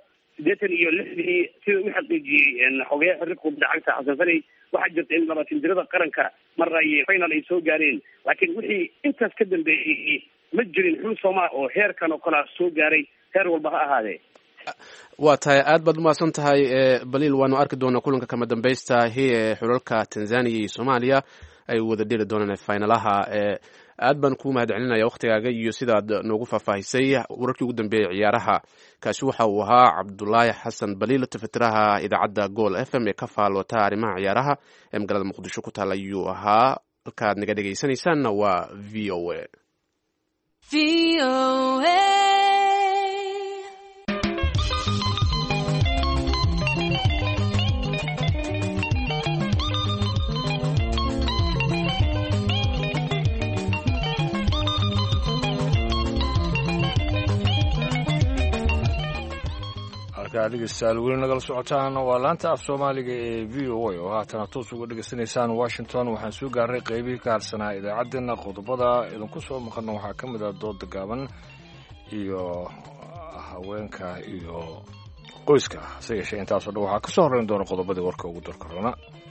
86 sida uu xaqiijiyay xogeyaha xiriirka kubadda cagta Xasan Fari waxaa jirta in 20 jirada qaranka mar ay final ay soo gaareen laakiin wixii intaas ka dambeeyay ma jirin xul Soomaali oo heerkan oo kala soo gaaray heer walba ha ahaadee waa tahay aad baad umahadsan tahay baliil waanu arki doonaa kulanka kama dambaysta xulalka Tanzania iyo Soomaaliya ay wada dhiri doonaan finalaha aad baan ku mahadcelinaya waqtigaaga iyo sidaad noogu faahfaahisay wararkii ugu dambeeyay ciyaaraha kaasi waxa uu ahaa Cabdullaahi Xasan Baliil tafatiraha idaacadda Gool FM ee ka faalota arrimaha ciyaaraha ee magaalada Muqdisho ku taala ayuu ahaa halkaad naga dhegaysanaysaanna waa v o a. dhegeystayaal weli nagala socotaan waa laanta af soomaaliga ee v o a oo haatana toos uga dhegaysanaysaan washington. waxaan soo gaaray qaybihii ka harsanaa idaacaddeenna. qodobada idinku soo maqana waxaa ka mid ah dooda gaaban iyo haweenka iyo qoyska. hase yeeshee intaasoo dhan waxaa ka soo horreyn doona qodobadii warka ugu darka roona.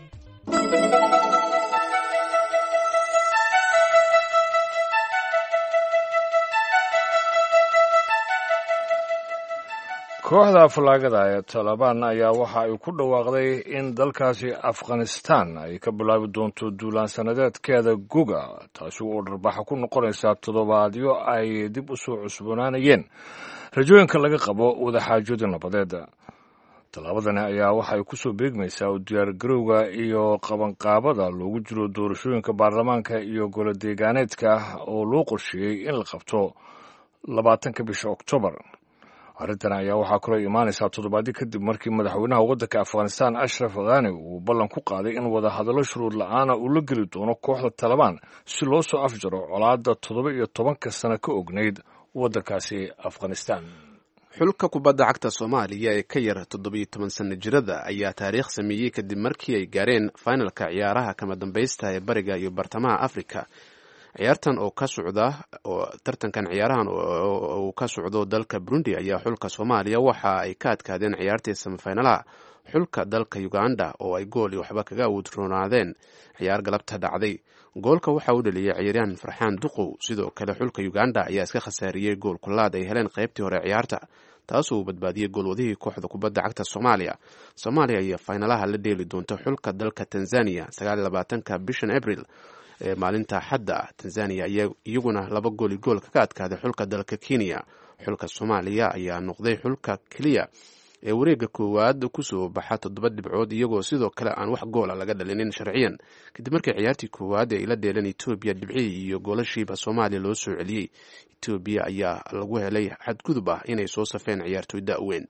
kooxda fallaagada ee Taliban ayaa waxa ay ku dhawaaqday in dalkaasi Afghanistan ay ka bilaabi doonto duulaan sanadeedkeeda guga, taasi oo darbaxa ku noqonaysa toddobaadyo ay dib u soo cusboonaanayeen rajooyinka laga qabo wadaxaajoodii nabadeed. Tallaabadani ayaa waxa ay ku soo beegmaysaa u diyaargarowga iyo qabanqaabada loogu jiro doorashooyinka baarlamaanka iyo golo deegaaneedka oo loo qorsheeyey in la qabto 20 bisha Oktoobar. arrintan ayaa waxaa kaloo imaanaysaa toddobaadyo kadib markii madaxweynaha waddanka Afghanistan Ashraf Ghani uu ballan ku qaaday in wadahadallo shuruud la'aana uu la geli doono kooxda Taliban si loo soo afjaro colaadda 17 sano ka ognayd waddankaasi Afghanistan. xulka kubadda cagta Soomaaliya ee ka yar 17 sano jirada ayaa taariikh sameeyey kadib markii ay gaareen finalka ciyaaraha kama dambaysta ee bariga iyo bartamaha Afrika. ciyaartan oo ka socda oo tartankan ciyaarahan oo ka socdo dalka Burundi ayaa xulka Soomaaliya waxa ay ka adkaadeen ciyaartii semifinalaha xulka dalka Uganda oo ay gool iyo waxba kaga awdroonaadeen ciyaar galabta dhacday. goolka waxa uu dhaliyay ciyaaryahan Farxaan Duqow. sidoo kale xulka Uganda ayaa iska khasaariyay gool kulaad ay heleen qaybtii hore ciyaarta, taasoo badbaadiyay goolwadihii kooxda kubadda cagta Soomaaliya. Soomaaliya ayaa finalaha la dheeli doonta xulka dalka Tanzania 29 bishan April. maalinta xadda Tanzania ayaa iyaguna 2 gool kaga adkaaday xulka dalka Kenya. xulka Soomaaliya ayaa noqday xulka kaliya ee wareegga koowaad ku soo baxa 7 dhibcood, iyagoo sidoo kale aan wax gool laga dhalinin sharciyan kadib markii ciyaartii koowaad ay la dheeleen Ethiopia dhibcii iyo goolashiiba Soomaaliya loo soo celiyay. Ethiopia ayaa lagu helay xadgudub ah inay soo safeen ciyaartoy da'weyn.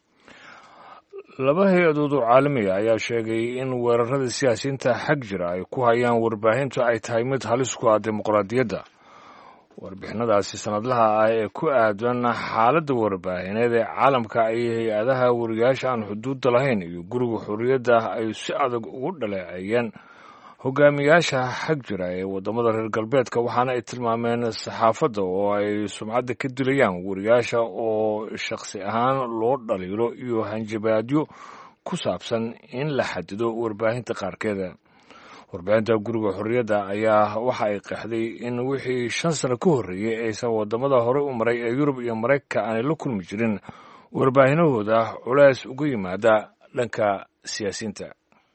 laba hay-adood oo caalami ah ayaa sheegay in weerarada siyaasiyiinta xag jira ay ku hayaan warbaahintu ay tahay mid halis ku ah dimuqraadiyadda. warbixinadaasi sanadlaha ah ee ku aadan xaaladda warbaahineed ee caalamka ay hay-adaha wariyaasha aan xuduudda lahayn iyo guriga xorriyadda ay si adag ugu dhaleeceeyeen hogaamiyaasha xag jira ee waddamada reer galbeedka, waxaana ay tilmaameen saxaafadda oo ay sumcadda ka dilayaan wariyaasha oo shakhsi ahaan loo dhaliilo iyo hanjabaadyo ku saabsan in la xadido warbaahinta qaarkeeda. warbaahinta guriga xorriyadda ayaa waxa ay qeexday in wixii 5 sano ka horreeyey aysan waddamada hore u maray ee Yurub iyo Mareykanka aanay la kulmi jirin warbaahinahooda culays uga yimaada dhanka siyaasiyiinta.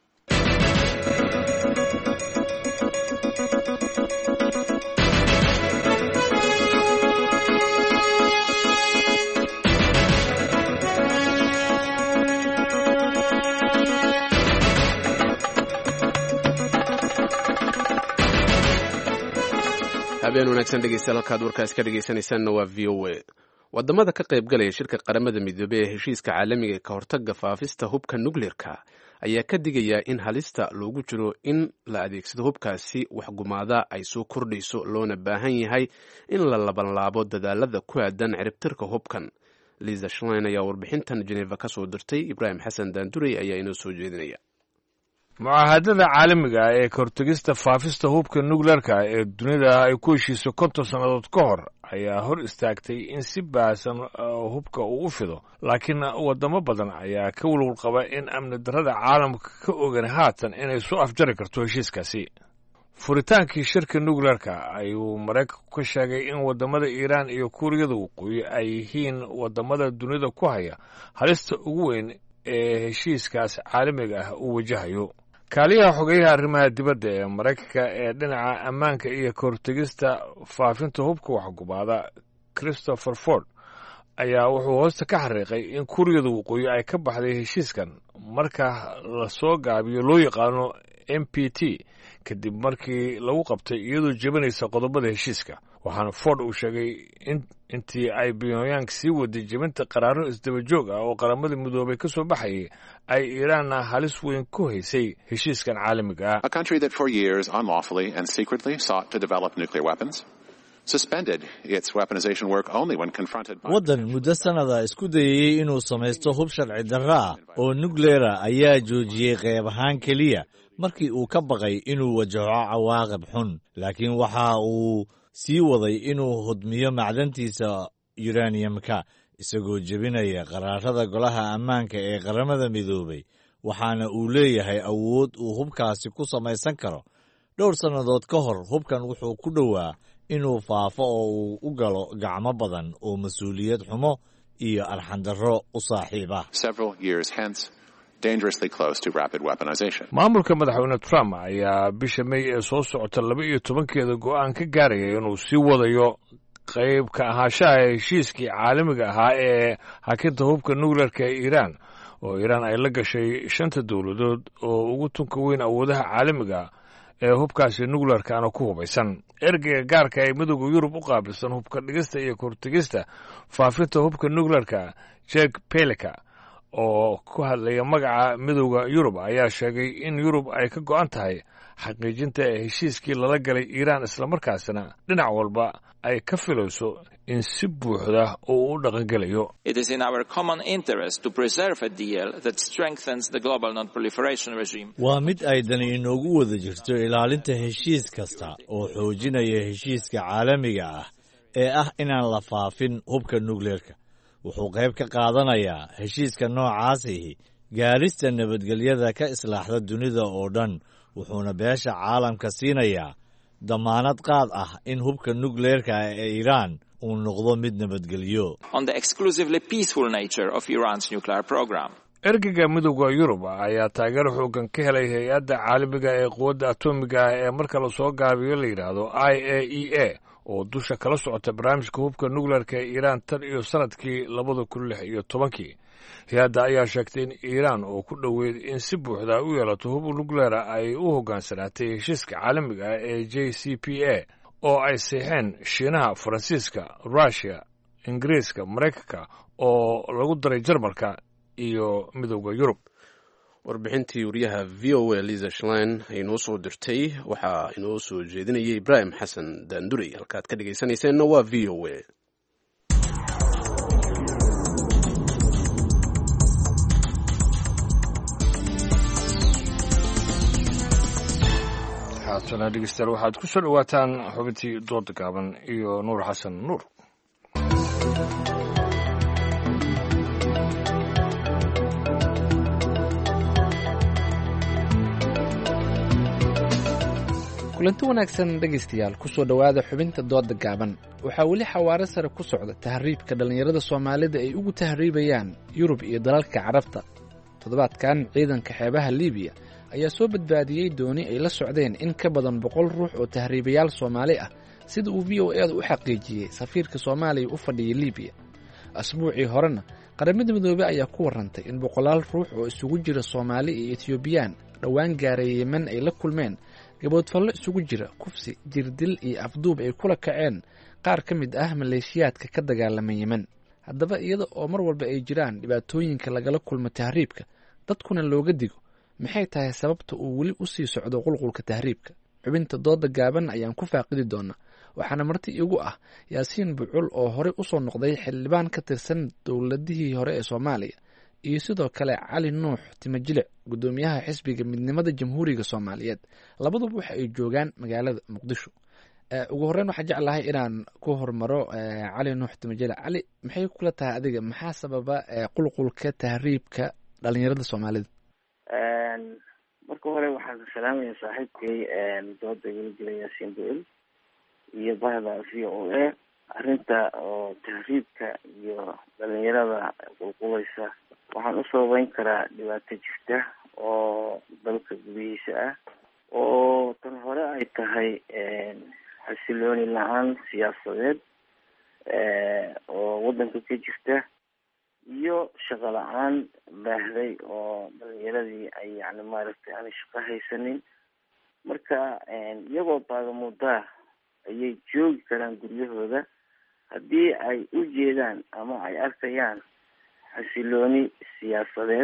habeen wanaagsan dhegeystayaal, halkaad warkaas ka dhegeysanaysaanna waa v o a. wadamada ka qaybgalaya shirka qaramada midoobey ee heshiiska caalamiga ee ka hortagga faafista hubka nukleerka ayaa ka digaya in halista loogu jiro in la adeegsado hubkaasi waxgumaada ay soo kordhayso, loona baahan yahay in la labanlaabo dadaalada ku aadan ciribtirka hubkan. Liza Schlein ayaa warbixintan Geneva ka soo dirtay. Ibrahim Xasan Daandurey ayaa inoo soo jeedinaya. mucaahadada caalamiga ee ka hortagista faafista hubka nukleerka ee dunida ay ku heshiiso 50 sannadood ka hor ayaa hor istaagtay in si baasan hubka uu u fido, laakiin wadamo badan ayaa ka walwal qaba in amni darrada caalamka ka ogan haatan inay soo afjari karto heshiiskaasi. furitaankii shirka nukleerka ayuu Mareykanku ka sheegay in wadamada Iiraan iyo Kuuriyada Waqooyi ay yihiin wadamada dunida ku haya halista ugu weyn ee heshiiskaas caalamiga ah uu wajahayo. kaaliyaha xogeyaha arrimaha dibadda ee Mareykanka ee dhinaca ammaanka iyo ka hortagista faafinta hubka waxgumaada Christopher Ford ayaa wuxuu hoosta ka xariiqay in Kuuriyada Waqooyi ay ka baxday heshiiskan marka la soo gaabiyo loo yaqaano NPT kadib markii lagu qabtay iyadoo jebinaysa qodobada heshiiska. waxaana Ford uu sheegay intii ay Pyongyang sii waday jebinta qaraaro isdaba joog ah oo qaramada midoobay ka soo baxayay ay Iiraanna halis weyn ku haysay heshiiskan caalamiga ah. A country that for years unlawfully and secretly sought to develop nuclear weapons suspended its weaponization work only when confronted by waddan muddo sanada isku dayay inuu samaysto hub sharci darro ah oo nuclear ayaa joojiyey qayb ahaan keliya markii uu ka baqay inuu wajaho cawaaqib xun, laakiin waxa uu sii waday inuu hodmiyo macdantiisa uraniumka isagoo jebinaya qaraarada golaha ammaanka ee qaramada midoobay, waxaana uu leeyahay awood uu hubkaasi ku samaysan karo. dhowr sannadood ka hor hubkan wuxuu ku dhowaa inuu faafo oo uu u galo gacmo badan oo mas-uuliyad xumo iyo arxandarro u saaxiib ah. maamulka madaxweyne Trump ayaa bisha May ee soo socota 12 go'aan ka gaaraya inuu sii wadayo qayb ka ahaanshaha heshiiskii caalamiga ahaa ee hakinta hubka nuclearka ee Iiraan, oo Iiraan ay la gashay 5 dowladood oo ugu tunka weyn awoodaha caalamiga ee hubkaasi nuclearka ku hubaysan. ergeyga gaarka ee midowga Yurub u qaabilsan hubka dhigista iyo kortigista faafinta hubka nuclearka Jake Peleka oo ku hadlaya magaca midowga Yurub ayaa sheegay in Yurub ay ka go'an tahay xaqiijinta heshiiskii lala galay Iiraan, isla markaasna dhinac walba ay ka filayso in si buuxda uu u dhaqangelayo. It is in our common interest to preserve a deal that strengthens the global non-proliferation regime. waa mid ay dani inoogu wada jirto ilaalinta heshiis kasta oo xoojinaya heshiiska caalamiga ah ee ah inaan la faafin hubka nuclearka. wuxuu qayb ka qaadanayaa heshiiska noocaasihi gaarista nabadgelyada ka islaaxda dunida oo dhan, wuxuuna beesha caalamka siinayaa damaanad qaad ah in hubka nuclearka ee Iiraan uu noqdo mid nabadgelyo. On the exclusively peaceful nature of Iran's nuclear program. ergeyga midowga Yurub ayaa taageero xoogan ka helay hay'adda caalamiga ee quwadda atomiga ee marka la soo gaabiyo la yiraahdo IAEA oo dusha kala socota barnaamijka hubka nuclearka ee Iiraan tan iyo sanadkii 2016. hay-adda ayaa sheegtay in Iiraan oo ku dhoweyd in si buuxda u yeelato hub nuclear ay u hogaansanaatay heshiiska caalamiga ee JCPA oo ay saxeen Shiinaha, Faransiiska, Russia, Ingiriiska, Mareykanka oo lagu daray Jarmalka iyo midowga Yurub. warbixintii wariyaha VOA Lisa Schlein ay inoo soo dirtay waxaa inoo soo jeedinayay Ibrahim Xasan Daandurey. halkaad ka dhegaysanayseena waa VOA. haatana dhegeystayaal waxaad ku soo dhawaataan xubintii dooda gaaban iyo Nuur Xasan Nuur. kulanti wanaagsan dhegaystayaal, kusoo dhowaada xubinta dooda gaaban. waxaa weli xawaare sare ku socda tahriibka dhallinyarada Soomaalida ay ugu tahriibayaan Yurub iyo dalalka Carabta. toddobaadkan ciidanka xeebaha Liibiya ayaa soo badbaadiyey dooni ay la socdeen in ka badan 100 ruux oo tahriibayaal Soomaali ah, sida uu VOA u xaqiijiyey safiirka Soomaaliya u fadhiyay Liibiya. asbuucii horena qaramada midoobay ayaa ku warantay in 100 ruux oo isugu jira Soomaali iyo Ethioobiyaan dhawaan gaaray Yemen ay la kulmeen gaboodfallo isugu jira kufsi, jirdil iyo afduub ay kula kaceen qaar ka mid ah maleeshiyaadka ka dagaalamay Yemen. haddaba iyada oo mar walba ay jiraan dhibaatooyinka lagala kulmo tahriibka, dadkuna looga digo, maxay tahay sababta uu weli u sii socdo qulqulka tahriibka? xubinta dooda gaaban ayaan ku faaqidi doonaa. waxaana marti igu ah Yaasiin Bucul oo horey u soo noqday xildhibaan ka tirsan dowladihii hore ee Soomaaliya, iyo sidoo kale Cali Nuux Timajilic, gudoomiyaha xisbiga midnimada jamhuuriga Soomaaliyeed. labaduba waxa ay joogaan magaalada Muqdisho. ugu horreyn waxaan jeclahay inaan ku hormaro Cali Nuux Timajilic. Cali, maxay kula tahay adiga, maxaa sababa qulqulka tahriibka dhalinyarada Soomaalida? marka hore waxaan salaamayaa saaxiibkay dooda gelgelaya Yaasiin Bucul iyo bahda VOA. arrinta oo tahriibka iyo dhalinyarada qulqulaysa waxaan u sababeyn karaa dhibaato jirta oo dalka gudihiisa ah, oo tan hore ay tahay xasilooni la-aan siyaasadeed oo wadanka ka jirta, iyo shaqo la-aan baahday oo dhalinyaradii ay maaragtay aan shaqo haysanin, marka iyagoo baagamudaa ayay joogi karaan guryahooda haddii ay u jeedaan ama ay arkayaan xasilooni siyaasadeed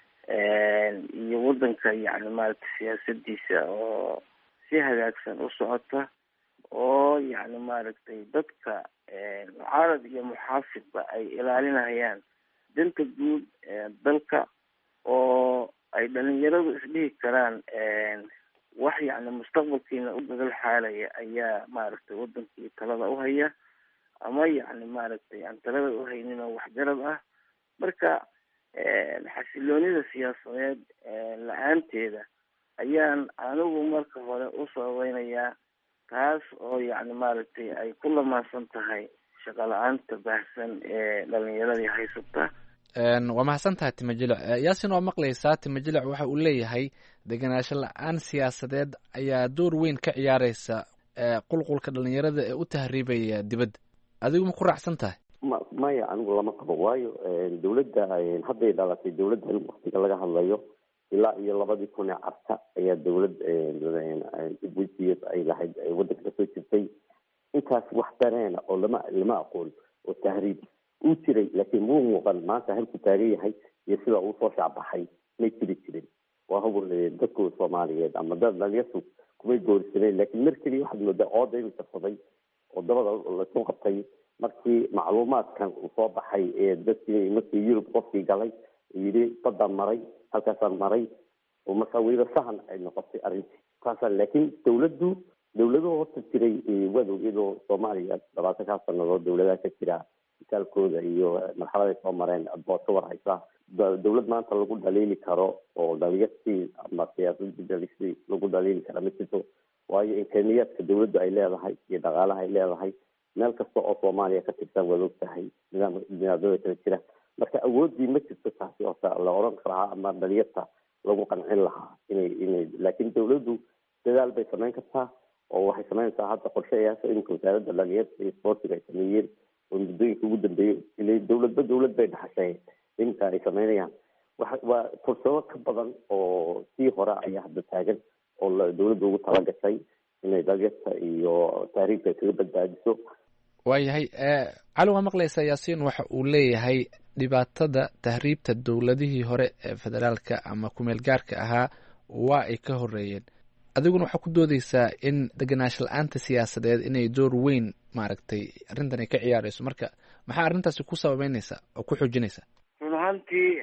iyo waddanka yani maaragtay siyaasadiisa oo si hagaagsan u socota oo yani maaragtay dadka mucaarad iyo muxaafidba ay ilaalinayaan danta guud dalka oo ay dhalinyaradu isdhihi karaan wax yani mustaqbalkiina u gogol xaalaya ayaa maaragtay wadankii talada uhaya ama yani maaragtay aan talada uhaynin oo waxgarad ah. marka xasiloonida siyaasadeed la-aanteeda ayaan anigu marka hore u sababeynayaa taas oo yani maaragtay ay ku lamaasan tahay shaqo la-aanta baahsan ee dhalinyaradii haysata. waa mahadsan tahay Timajilic. Yaasin waa maqlaysaa, Timajilic waxa uu leeyahay degenaansho la-aan siyaasadeed ayaa door weyn ka ciyaareysa qulqulka dhalinyarada ee u tahriibaya dibadda. adigu ma ku raacsan tahay? maya anigu lama qabo, waayo dawladda hadday dhalatay dawladdan waktiga laga hadlayo ilaa iyo 2000 carta ayaa dawlad Djibouti ay lahayd waddanka kasoo jirtay. intaas wax dareena oo lama aqoon oo tahriib uu jiray, laakiin muu muuqan maanta halku taagan yahay iyo sida uu soo shacbaxay may jiri jirin. waa hubur dadka Soomaaliyeed ama dad dhalinyartu kumay goorsaneen, laakiin markii waxaad moodaa ooda inuu tarsaday oo dabada la soo qabtay markii macluumaadkan uu soo baxay ee dadkii markii Yurub qofkii galay yiri badda maray halkaasaan maray oo markaa weyda sahan ay noqotay arrintii taasaan. laakiin dawladu horta jiray wadowgeedoo Soomaaliya 20 sanadood dawladaha ka jira misaalkooda iyo marxaladay soo mareen boodka war haysa. dawlad maanta lagu dhaliili karo oo dhalinyartii ama siyaasadii dhalisay lagu dhaliili kara ma jirto, waayo imkaaniyaadka dawladdu ay leedahay iyo dhaqaalaha ay leedahay meel kasta oo Soomaaliya ka tirsan waad ogtahay nidaamyada kala jira. marka awoodii ma jirto taasi oo la oran karaa ama dhalinyarta lagu qancin lahaa inay laakiin dawladdu dadaal bay samayn kartaa oo waxay samaynaysaa hadda qorshayaasha iminka wasaaradda dhalinyarta iyo isboortiga ay sameeyeen oo muddooyinka ugu dambeeyey ilaa dawlad bay dhaxashay inta ay samaynayaan. waa fursado ka badan oo sii hore ayaa hadda taagan oo dawladda ugu talagashay inay dhalinyarta iyo taariikhda kaga badbaadiso. waayahay cali waa maqlaysaa. Yaasiin waxa uu leeyahay dhibaatada tahriibta dowladihii hore ee federaalka ama kumeel gaarka ahaa waa ay ka horeeyeen. adiguna waxaa ku doodeysaa in degenaansho la-aanta siyaasadeed inay door weyn maaragtay arrintan ay ka ciyaareyso. marka maxaa arrintaasi ku sababeynaysaa oo ku xoojinaysaa? run ahaantii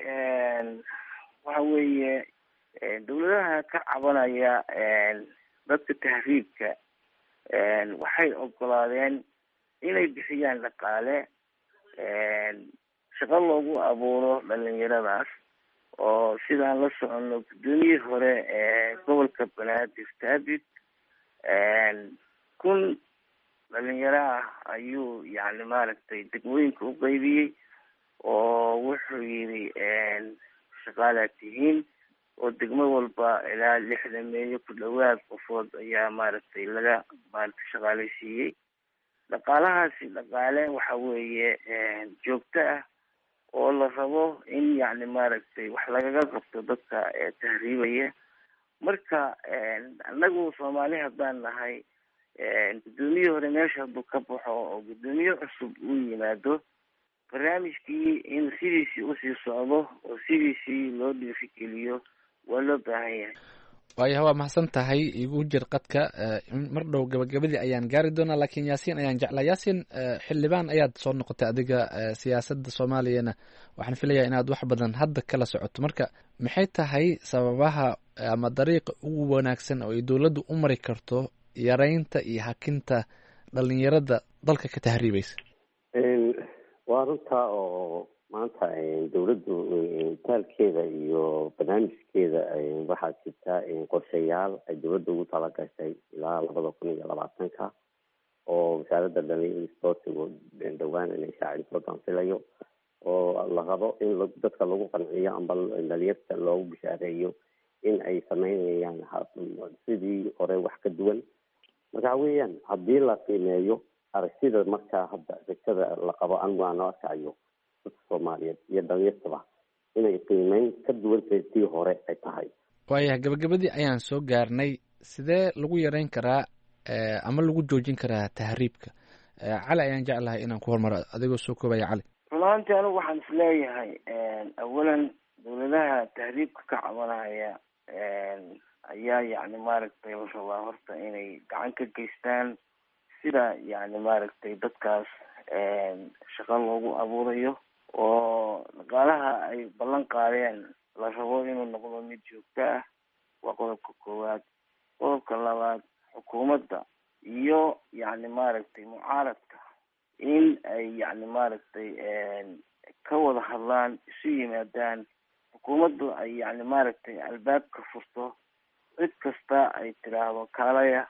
waxa weeye dawladaha ka cabanaya dadka tahriibka waxay ogolaadeen inay bixiyaan dhaqaale shaqo loogu abuuro dhalinyaradaas oo sidaan la socono gudoomiyihii hore ee gobolka Banaadir Taabit 1000 dhalinyaro ah ayuu yani maaragtay degmooyinka u qaybiyey oo wuxuu yidhi shaqaalaad tihiin oo degmo walba ilaa 60 ku dhawaad qofood ayaa maaragtay laga shaqaalaysiiyey. dhaqaalahaasi dhaqaale waxa weeye joogto ah oo la rabo in yani maaragtay wax lagaga qabto dadka tahriibaya. marka anagu Soomaali haddaan nahay gudoomiyihii hore meesha hadduu ka baxo oo gudoomiye cusub uu yimaado, barnaamijkii in sidiisii usii socdo oo sidiisii loo dhiirigeliyo waa loo baahan yahay. waayaha waa mahadsan tahay. igu jir qadka mar dhow gabagabadii ayaan gaari doonaa, laakiin Yaasiin ayaan jeclaa. Yaasiin xildhibaan ayaad soo noqotay adiga siyaasadda Soomaaliyana waxaan filayaa inaad wax badan hadda kala socoto. marka maxay tahay sababaha ama dariiqa ugu wanaagsan oo ay dawladdu u mari karto yareynta iyo hakinta dhalinyarada dalka ka tahriibaysa? waa runtaa oo maanta dawladdu taalkeeda iyo barnaamijkeeda waxaa jirta qorshayaal ay dawladda ugu talagashay ilaa 2020 oo wasaaradda dhalinyarada isboortigu dhowaan inay shaaciso danfilayo oo la rabo in dadka lagu qanciyo amba dhalinyarta loogu bishaareeyo in ay samaynayaan sidii hore wax ka duwan. marka weeyaan haddii la qiimeeyo aragtida markaa hadda rajada la qabo anigu aan arkayo dadka Soomaaliyeed iyo dhalinyartaba inay qiimeyn ka duwan tahay tii hore ay tahay. waayahay gabagabadii ayaan soo gaarnay. sidee lagu yareyn karaa ama lagu joojin karaa tahriibka? cali ayaan jeclahay inaan ku hormaro adigoo soo koobaya. cali, runaantii anigu waxaan isleeyahay awalan dawladaha tahriibka ka cabanaya ayaa yani maaragtay la rabaa horta inay gacan ka geystaan sida yani maaragtay dadkaas shaqo loogu abuurayo oo dhaqaalaha ay ballan qaadeen la rabo inuu noqdo mid joogto ah. waa qodobka koowaad. qodobka labaad, xukuumadda iyo yani maaragtay mucaaradka in ay yani maaragtay ka wada hadlaan, isu yimaadaan, xukuumaddu ay yani maaragtay albaabka furto, cid kasta ay tidhaahdo kaalaya,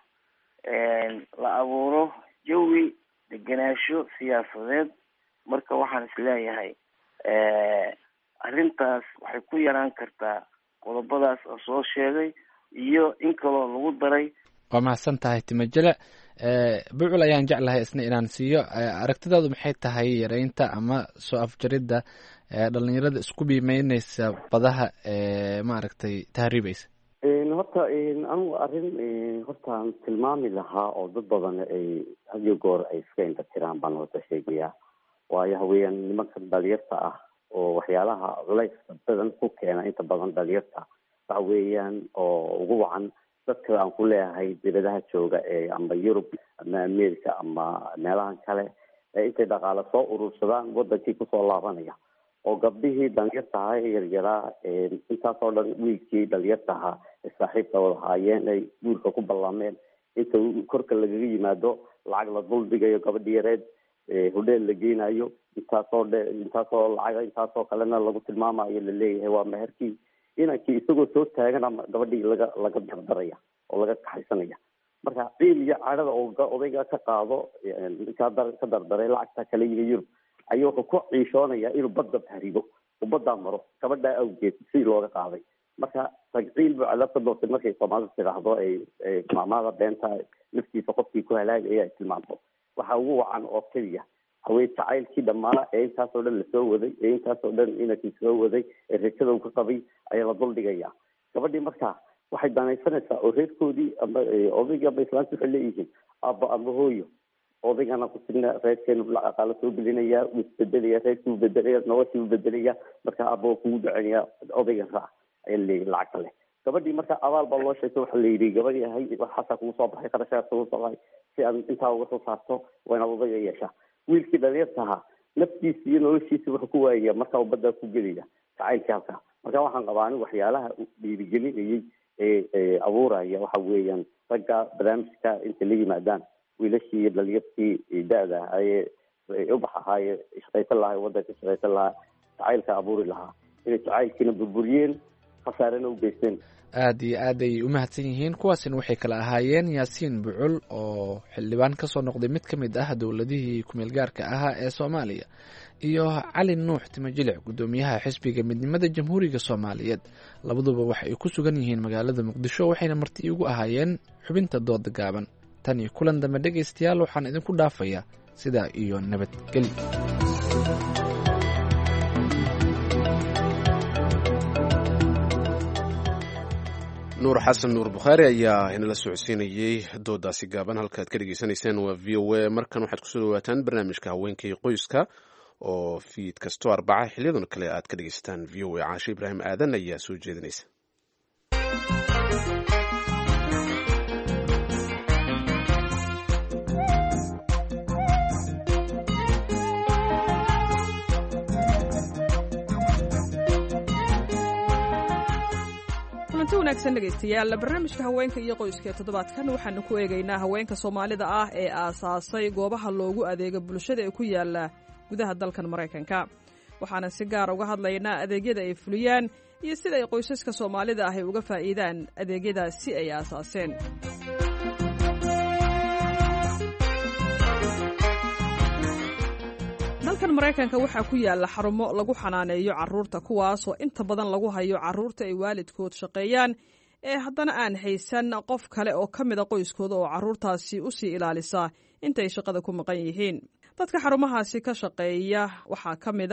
la abuuro jawi degenaansho siyaasadeed. marka waxaan isleeyahay arrintaas waxay ku yaraan kartaa qodobadaas oo soo sheegay iyo in kaloo lagu daray. waa mahadsan tahay Timajele. Bucul ayaan jeclahay isna inaan siiyo aragtidaadu maxay tahay yareynta ama soo afjaridda dhalinyarada isku biimeynaysa badaha maaragtay tahriibaysa? horta anigu arrin hortaan tilmaami lahaa oo dad badan ay had iyo goor ay iska intatiraan baan horta sheegayaa. waayo haween nimanka dhalinyarta ah oo waxyaalaha culayska badan ku keena inta badan dhalinyarta waxa weeyaan oo ugu wacan dadka aan ku leeyahay dibadaha jooga ama Yurub ama America ama meelahan kale intay dhaqaale soo urursadaan wadankii kusoo laabanaya oo gabdhihii dhalinyarta yaryaraa intaasoo dhan wiilkii dhalinyarta saaxiibka wada haayeen ay guurka ku ballameen inta korka lagaga yimaado lacag la dul dhigayo gabadhi yareed hodheel la geynayo intaasoo lacag intaasoo kalena lagu tilmaamayo laleeyahay waa meherkii inankii isagoo soo taagan ama gabadhii laga dardaraya oo laga kaxaysanaya. marka ciil iyo cadhada oo odayga ka qaado ka dardaray lacagta kale iyo Yurub ayuu wuxuu ku ciishoonaya inuu badda tahriibo oo badda maro gabadha awgeed si looga qaaday. marka tagciil buu calafta doortay markay Soomaalidu tiraahdo ay maamada beenta naftiisa qofkii ku halaagaya ay tilmaanto. waxa ugu wacan oo kaliya haween jacaylkii dhammaa intaasoo dhan lasoo waday intaasoo dhan inankii soo waday rajada uu ka qabay ayaa la dul dhigaya. gabadhii markaa waxay danaysanaysaa oo reerkoodii ama odayga ama islaantu waxay leeyihiin aabba ama hooyo odaygana kusina reerkeenu lacaqaala soo gelinaya wuu isbedelaya reerkii wuu bedelaya noloshii wuu bedelaya marka aabba kugu duceynaya odayga raac ayaa leeyahay lacagta leh. gabadhii marka abaal baa loo sheegtay waxaa la yidhi gabadhii ahay waxaasaa kugu soo baxay qarashaas kugu soo baxay si aad intaa uga soo saarto waa inaad odayga yeeshaa. wiilkii dhalinyarta ahaa naftiisi iyo noloshiisi wuxuu ku waayaya marka uu baddaa ku gelaya jacaylkii halkaa. marka waxaan qabaa anigu waxyaalaha dhiirigelinayay ee abuuraya waxa weeyaan ragga barnaamijka inta la yimaadaan wiilashii iyo dhalinyartii da-da ahaayee ubax ahaaye shaqaysan lahaa waddanka shaqaysan lahaa jacaylka abuuri lahaa inay jacaylkiina burburiyeen khasaarena u geysteen. aad iyo aad ay u mahadsan yihiin. kuwaasina waxay kala ahaayeen Yaasiin Bucul oo xildhibaan ka soo noqday mid ka mid ah dowladihii kumeel gaarka ahaa ee Soomaaliya, iyo Cali Nuux Timajilic, gudoomiyaha xisbiga midnimada jamhuuriga Soomaaliyeed. labaduba waxay ku sugan yihiin magaalada Muqdisho waxayna marti ugu ahaayeen xubinta dooda gaaban. tan iyo kulan dambe dhegaystayaal waxaan idinku dhaafayaa sidaa iyo nabadgelyo. nuur xasan nuur bukhaari ayaa inala socodsiinayey doodaasi gaaban. halkaad ka dhegeysanayseen waa v o a. markan waxaad kusoo dhawaataan barnaamijka haweenka iyo qoyska oo fiid kastoo arbaca xiliyadan kale aad ka dhegeysataan v o a. caashe ibraahim aadan ayaa soo jeedinaysa. wanaagsan dhegaystayaal, barnaamijka haweenka iyo qoyska ee toddobaadkan waxaanu ku eegaynaa haweenka Soomaalida ah ee aasaasay goobaha loogu adeega bulshada ee ku yaala gudaha dalkan Mareykanka. waxaana si gaar uga hadlaynaa adeegyada ay fuliyaan iyo sida ay qoysaska Soomaalida ah ay uga faa'iidaan adeegyadaasi ay aasaaseen. dalkan Mareykanka waxaa ku yaala xarumo lagu xanaaneeyo carruurta, kuwaasoo inta badan lagu hayo carruurta ay waalidkood shaqeeyaan ee haddana aan haysan qof kale oo ka mid a qoyskooda oo carruurtaasi u sii ilaalisa intay shaqada ku maqan yihiin. dadka xarumahaasi ka shaqeeya waxaa ka mid ah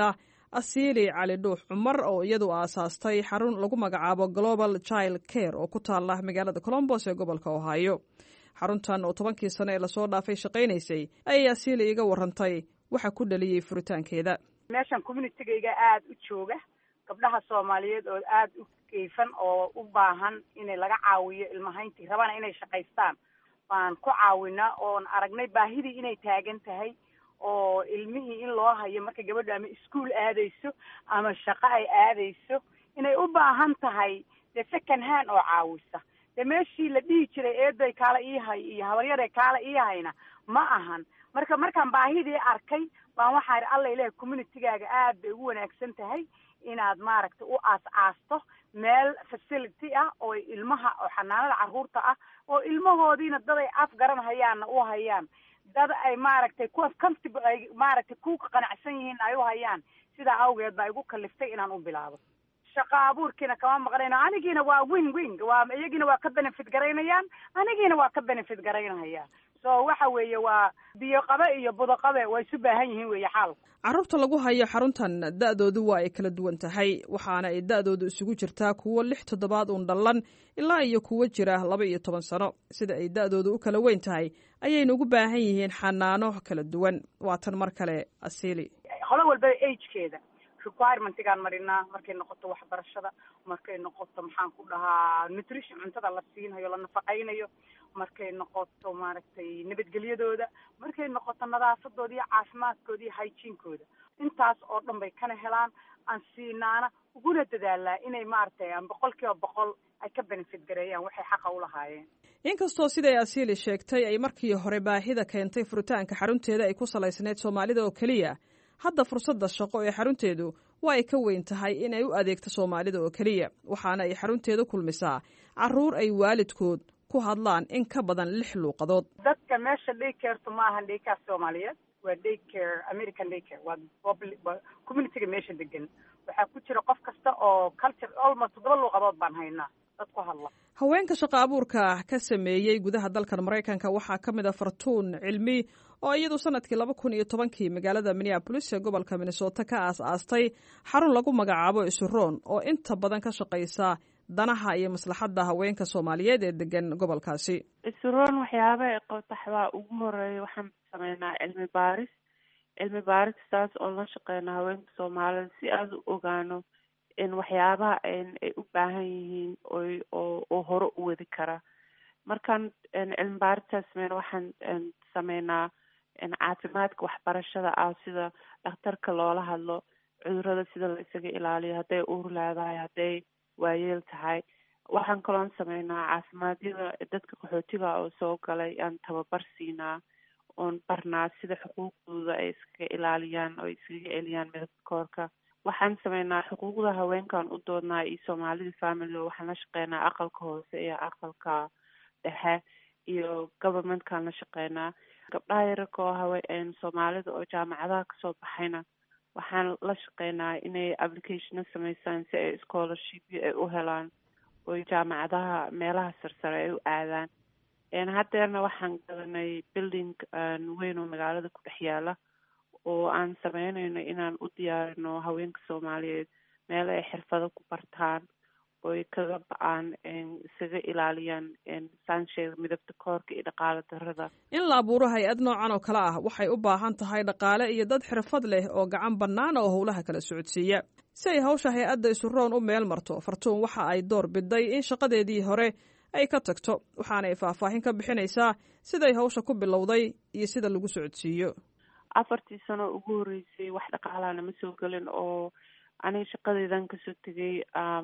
asiili cali dhuux cumar oo iyadu aasaastay xarun lagu magacaabo global child care oo ku taala magaalada colombos ee gobolka ohio. xaruntan oo 10kii sano ee lasoo dhaafay shaqaynaysay ayay asiili iga warantay waxa ku dhaliyey furitaankeeda. meeshan communitygayga aada u jooga gabdhaha soomaaliyeed oo aada u keyfan oo u baahan in laga caawiyo ilmahayntii rabana inay shaqaystaan baan ku caawinaa oon aragnay baahidii inay taagan tahay oo ilmihii in loo hayo marka gabadhu ama iskuol aadayso ama shaqo ay aadayso inay u baahan tahay dee second hand oo caawisa. dee meeshii la dhihi jiray eeday kaala iihay iyo habaryare kaala iihayna ma ahan. markaan baahidii arkay baan waxaa idhi alla ilahay communitygaaga aad bay ugu wanaagsan tahay inaad maaragtay u aas-aasto meel facility ah oo ilmaha oo xanaanada carruurta ah oo ilmahoodiina dad ay afgaran hayaanna u hayaan, dad ay maaragtay kuwa comfortable ay maaragtay ku qanacsan yihiin ay u hayaan. sidaa awgeed baa igu kaliftay inaan u bilaabo. shaqa abuurkiina kama maqnayno, anigiina waa win waa iyagiina waa ka benefit garaynayaan, anigiina waa ka benefit garaynaya. so waxa weeye waa biyo qabe iyo budo qabe way isu baahan yihiin weeye xaalku. carruurta lagu hayo xaruntan da'doodu waa ay kala duwan tahay, waxaana ay da'doodu isugu jirtaa kuwo 6 toddobaad uun dhallan ilaa iyo kuwo jira 12 sano. sida ay da'doodu u kala weyn tahay ayayna ugu baahan yihiin xanaano kala duwan. waa tan mar kale asiili. qolo walba agekeeda requirementigaan marinaa, markay noqoto waxbarashada, markay noqoto maxaan ku dhahaa nutrition cuntada la siinayo la nafaqaynayo, markay noqoto maaragtay nabadgelyadooda, markay noqoto nadaafadooda iyo caafimaadkooda iyo hygiene-kooda. intaas oo dhan bay kana helaan aan siinaana uguna dadaalaa inay maaragtay 100% ay ka benefit gareeyaan waxay xaqa u lahaayeen. inkastoo siday asiili sheegtay ay markii hore baahida keentay furitaanka xarunteeda ay ku salaysneyd soomaalida oo keliya, hadda fursadda shaqo ee xarunteedu waa ay ka weyn tahay inay u adeegto soomaalida oo keliya, waxaana ay xarunteedu kulmisaa carruur ay waalidkood ku hadlaan in ka badan 6 luuqadood. dadka meesha daycareta ma ahan daycare soomaaliyeed, waa daycare American daycare, waa communityga meesha degan. waxaa ku jira qof kasta oo culture almost 7 luuqadood baan haynaa dad ku hadla. haweenka shaqa abuurka ka sameeyey gudaha dalkan Mareykanka waxaa ka mid ah Fartuun Cilmi oo iyadu sanadkii 2010 magaalada Minneapolis ee gobolka Minnesota ka aasaastay xarun lagu magacaabo Isuroon oo inta badan ka shaqeysa danaha iyo maslaxadda haweenka Soomaaliyeed ee degan gobolkaasi. Isuroon waxyaabo ay qabtaxbaa ugu horeeyay waxaan sameynaa cilmi baaris taas oo la shaqeyna haweenka Soomaaliyeed si aad u ogaano in waxyaabaha ay u baahan yihiin oo hore u wadi kara. markaan cilmi baaristaas sameeyna waxaan sameynaa caafimaadka waxbarashada ah, sida dhakhtarka loola hadlo, cudurrada sida la isaga ilaaliyo, hadday uur leedahay, hadday waayeel tahay. waxaan kaloon sameynaa caafimaadiyada dadka qaxootiga oo soo galay aan tababar siinaa oon barnaa sida xuquuqdooda ay iskaga ilaaliyaan oo iskaga celiyaan midabka koorka. waxaan sameynaa xuquuqda haweenkan u doodnaa iyo Soomaalida family, waxaan la shaqeynaa aqalka hoose iyo aqalka dhexe iyo governmentkan la shaqeynaa. gabdhaha yararka oo Soomaalida oo jaamacadaha kasoo baxayna waxaan la shaqeynaa inay application sameysaan si ay scholarship ay u helaan oo jaamacadaha meelaha sarsare ay u aadaan. haddeerna waxaan gadanay building weyn oo magaalada ku dhex yaala oo aan sameynayno inaan u diyaarino haweenka Soomaaliyeed meel ay xirfado ku bartaan oo ay kaga ba'aan isaga ilaaliyaan saansheeda midabta koorka iyo dhaqaale darrada. in la abuuro hay-ad noocan oo kale ah waxay u baahan tahay dhaqaale iyo dad xirfad leh oo gacan bannaan oo howlaha kala socodsiiya. si ay hawsha hay-adda Isuroon u meel marto, Fartuun waxa ay door biday in shaqadeedii hore ay ka tagto, waxaana ay faahfaahin ka bixinaysaa siday hawsha ku bilowday iyo sida lagu socodsiiyo. 4 sano ugu horeysay wax dhaqaalana ma soo gelin oo aniga shaqadeydan kasoo tegay.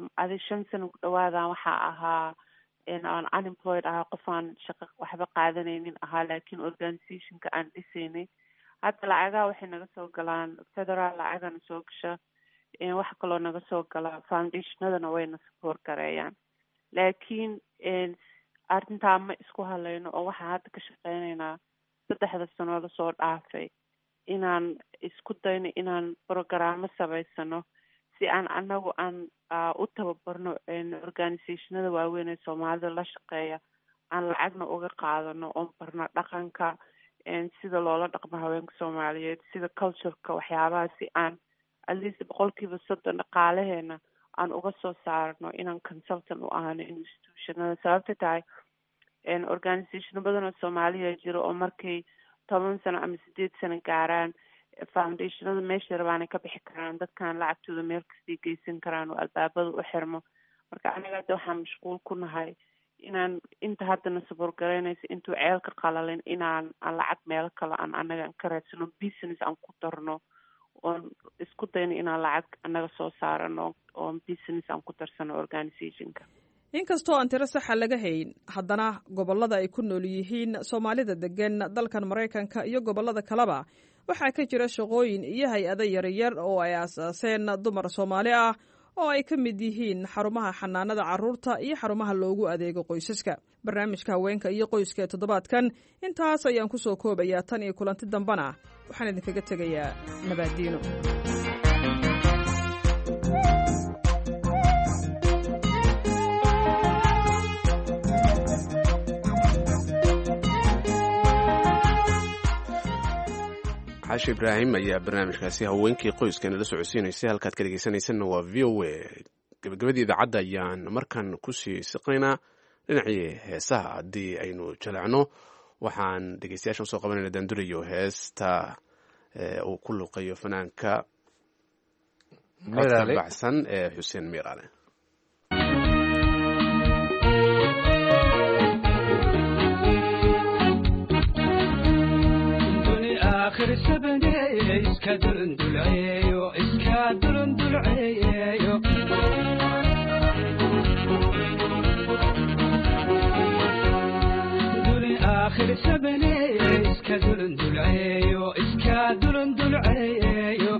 5 sano ku dhawaadaan waxaa ahaa aan unemployed ahaa, qof aan shaqo waxba qaadanaynin ahaa, laakiin organizationka aan dhisaynay. hadda lacagaha waxay naga soo galaan federal, lacagana soo gasha, waxa kaloo naga soo gala foundationadana wayna support gareeyaan. laakiin arrintaa ma isku hadlayno oo waxaan hadda ka shaqeynaynaa 3 sano lasoo dhaafay inaan isku dayno inaan programmo samaysano si aan anagu aan u tababarno organizationada waaweyn ee Soomaalida la shaqeeya, aan lacagna uga qaadano oon barno dhaqanka sida loola dhaqmo haweenka Soomaaliyeed, sida cultureka waxyaabaha, si aan at least 30% dhaqaalaheena aan uga soo saarno inaan consultant u ahano institutionada. sababta tahay organization badan oo Soomaaliya jiro oo markay 10 sano ama 8 sano gaaraan foundationada meesha rabaan ka bixi karaan, dadkan lacagtooda meel kasta geysan karaan oo albaabada u xirmo. marka anaga hadda waxaan mashquul ku nahay inaan inta haddana support garaynayso intuu ceelka qalalin inaan lacag meel kale aan anaga ka raadsano, business aan ku darno oon isku dayno inaan lacag anaga soo saarano oon business aan ku darsano organizationka. inkastoo aan tiro saxa laga hayn, haddana gobollada ay ku nool yihiin Soomaalida degan dalkan Mareykanka iyo gobollada kaleba waxaa ka jira shaqooyin iyo hay-ado yaryar oo ay aasaaseen dumar Soomaali ah oo ay ka mid yihiin xarumaha xanaanada carruurta iyo xarumaha loogu adeego qoysaska. barnaamijka haweenka iyo qoyska toddobaadkan intaas ayaan ku soo koobayaa. tan iyo kulanti dambana waxaan idinkaga tegayaa nabadiino. xaashi ibraahim ayaa barnaamijkaasi haweenkii qoyskana la socodsiinaysay. halkaad ka dhegeysanaysanna waa VOA. gabagabadii idaacadda ayaan markan kusii siqaynaa dhinacii heesaha. haddii aynu jaleecno waxaan dhegeystayaashan usoo qabanayna daandurayo heesta uu ku luuqayo fanaanka codka baxsan ee xuseen miiraale. iska dulundulceeyo duni aakhir sabane iska dulundulceeyo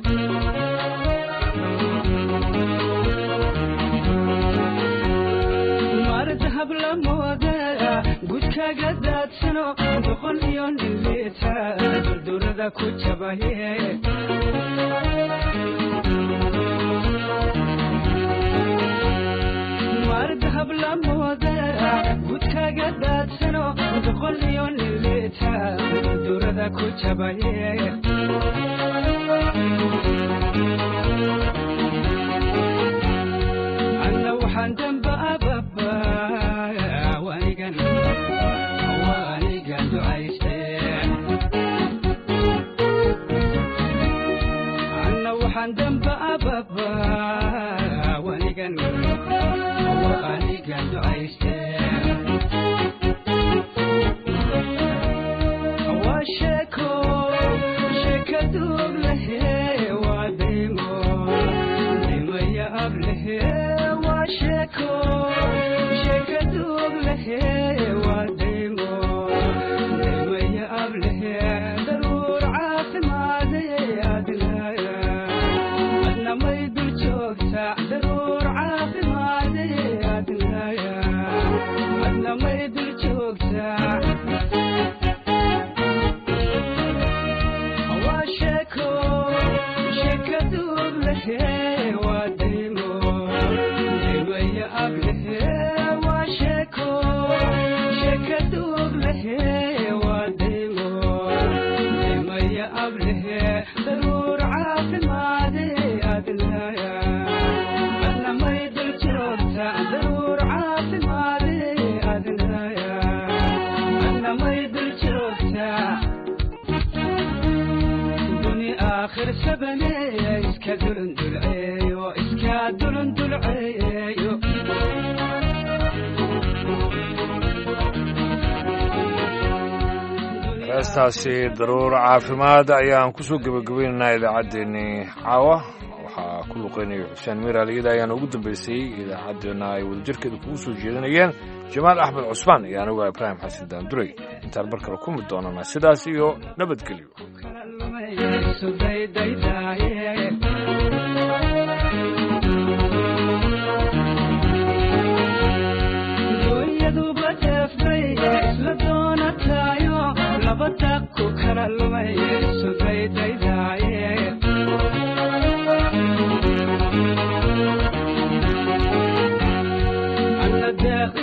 marad hablamooda gudkaga daadsano boqol iyo nin liita durdurada ku jabaye marad hablamooda gudkaga daadsano boqol iyo nin liita durdurada ku jabaye anna waxaan damba ababa wanigan ducayste anna waxaan damba ababa wanigan ducayste waa sheeka duub lehe waa dimo dimaya ab lehe waa sheeka duub lehe waa dimo dimaya ab lehe daruur caafimaade adlaya adna may dul joogta daruur caafimaade adlaya adna may dul joogta waa sheeka duub lehe waa dimo dimaya ab lehe waa sheeka duub lehe waa dimo dimaya ab lehe daruur caafimaade adlaya adna may dul joogta daruur caafimaade adlaya adna may dul joogta duni aakhir sabane iska dulundulceeyo heestaasi daruur caafimaad ayaan kusoo gebagabaynaynaa idaacaddeenii caawa. waxaa ku luqeynaya xuseen miiraal. iyada ayaana ugu dambeysay idaacaddeenna ay wadajirkeeda kugu soo jeedinayeen jamaal axmed cusmaan iyo anigu ibraahim xasan daanduray. intaan mar kale ku mid doonana sidaas iyo nabadgelyo. labadaku kala lumay sudaydaydaye anna deeq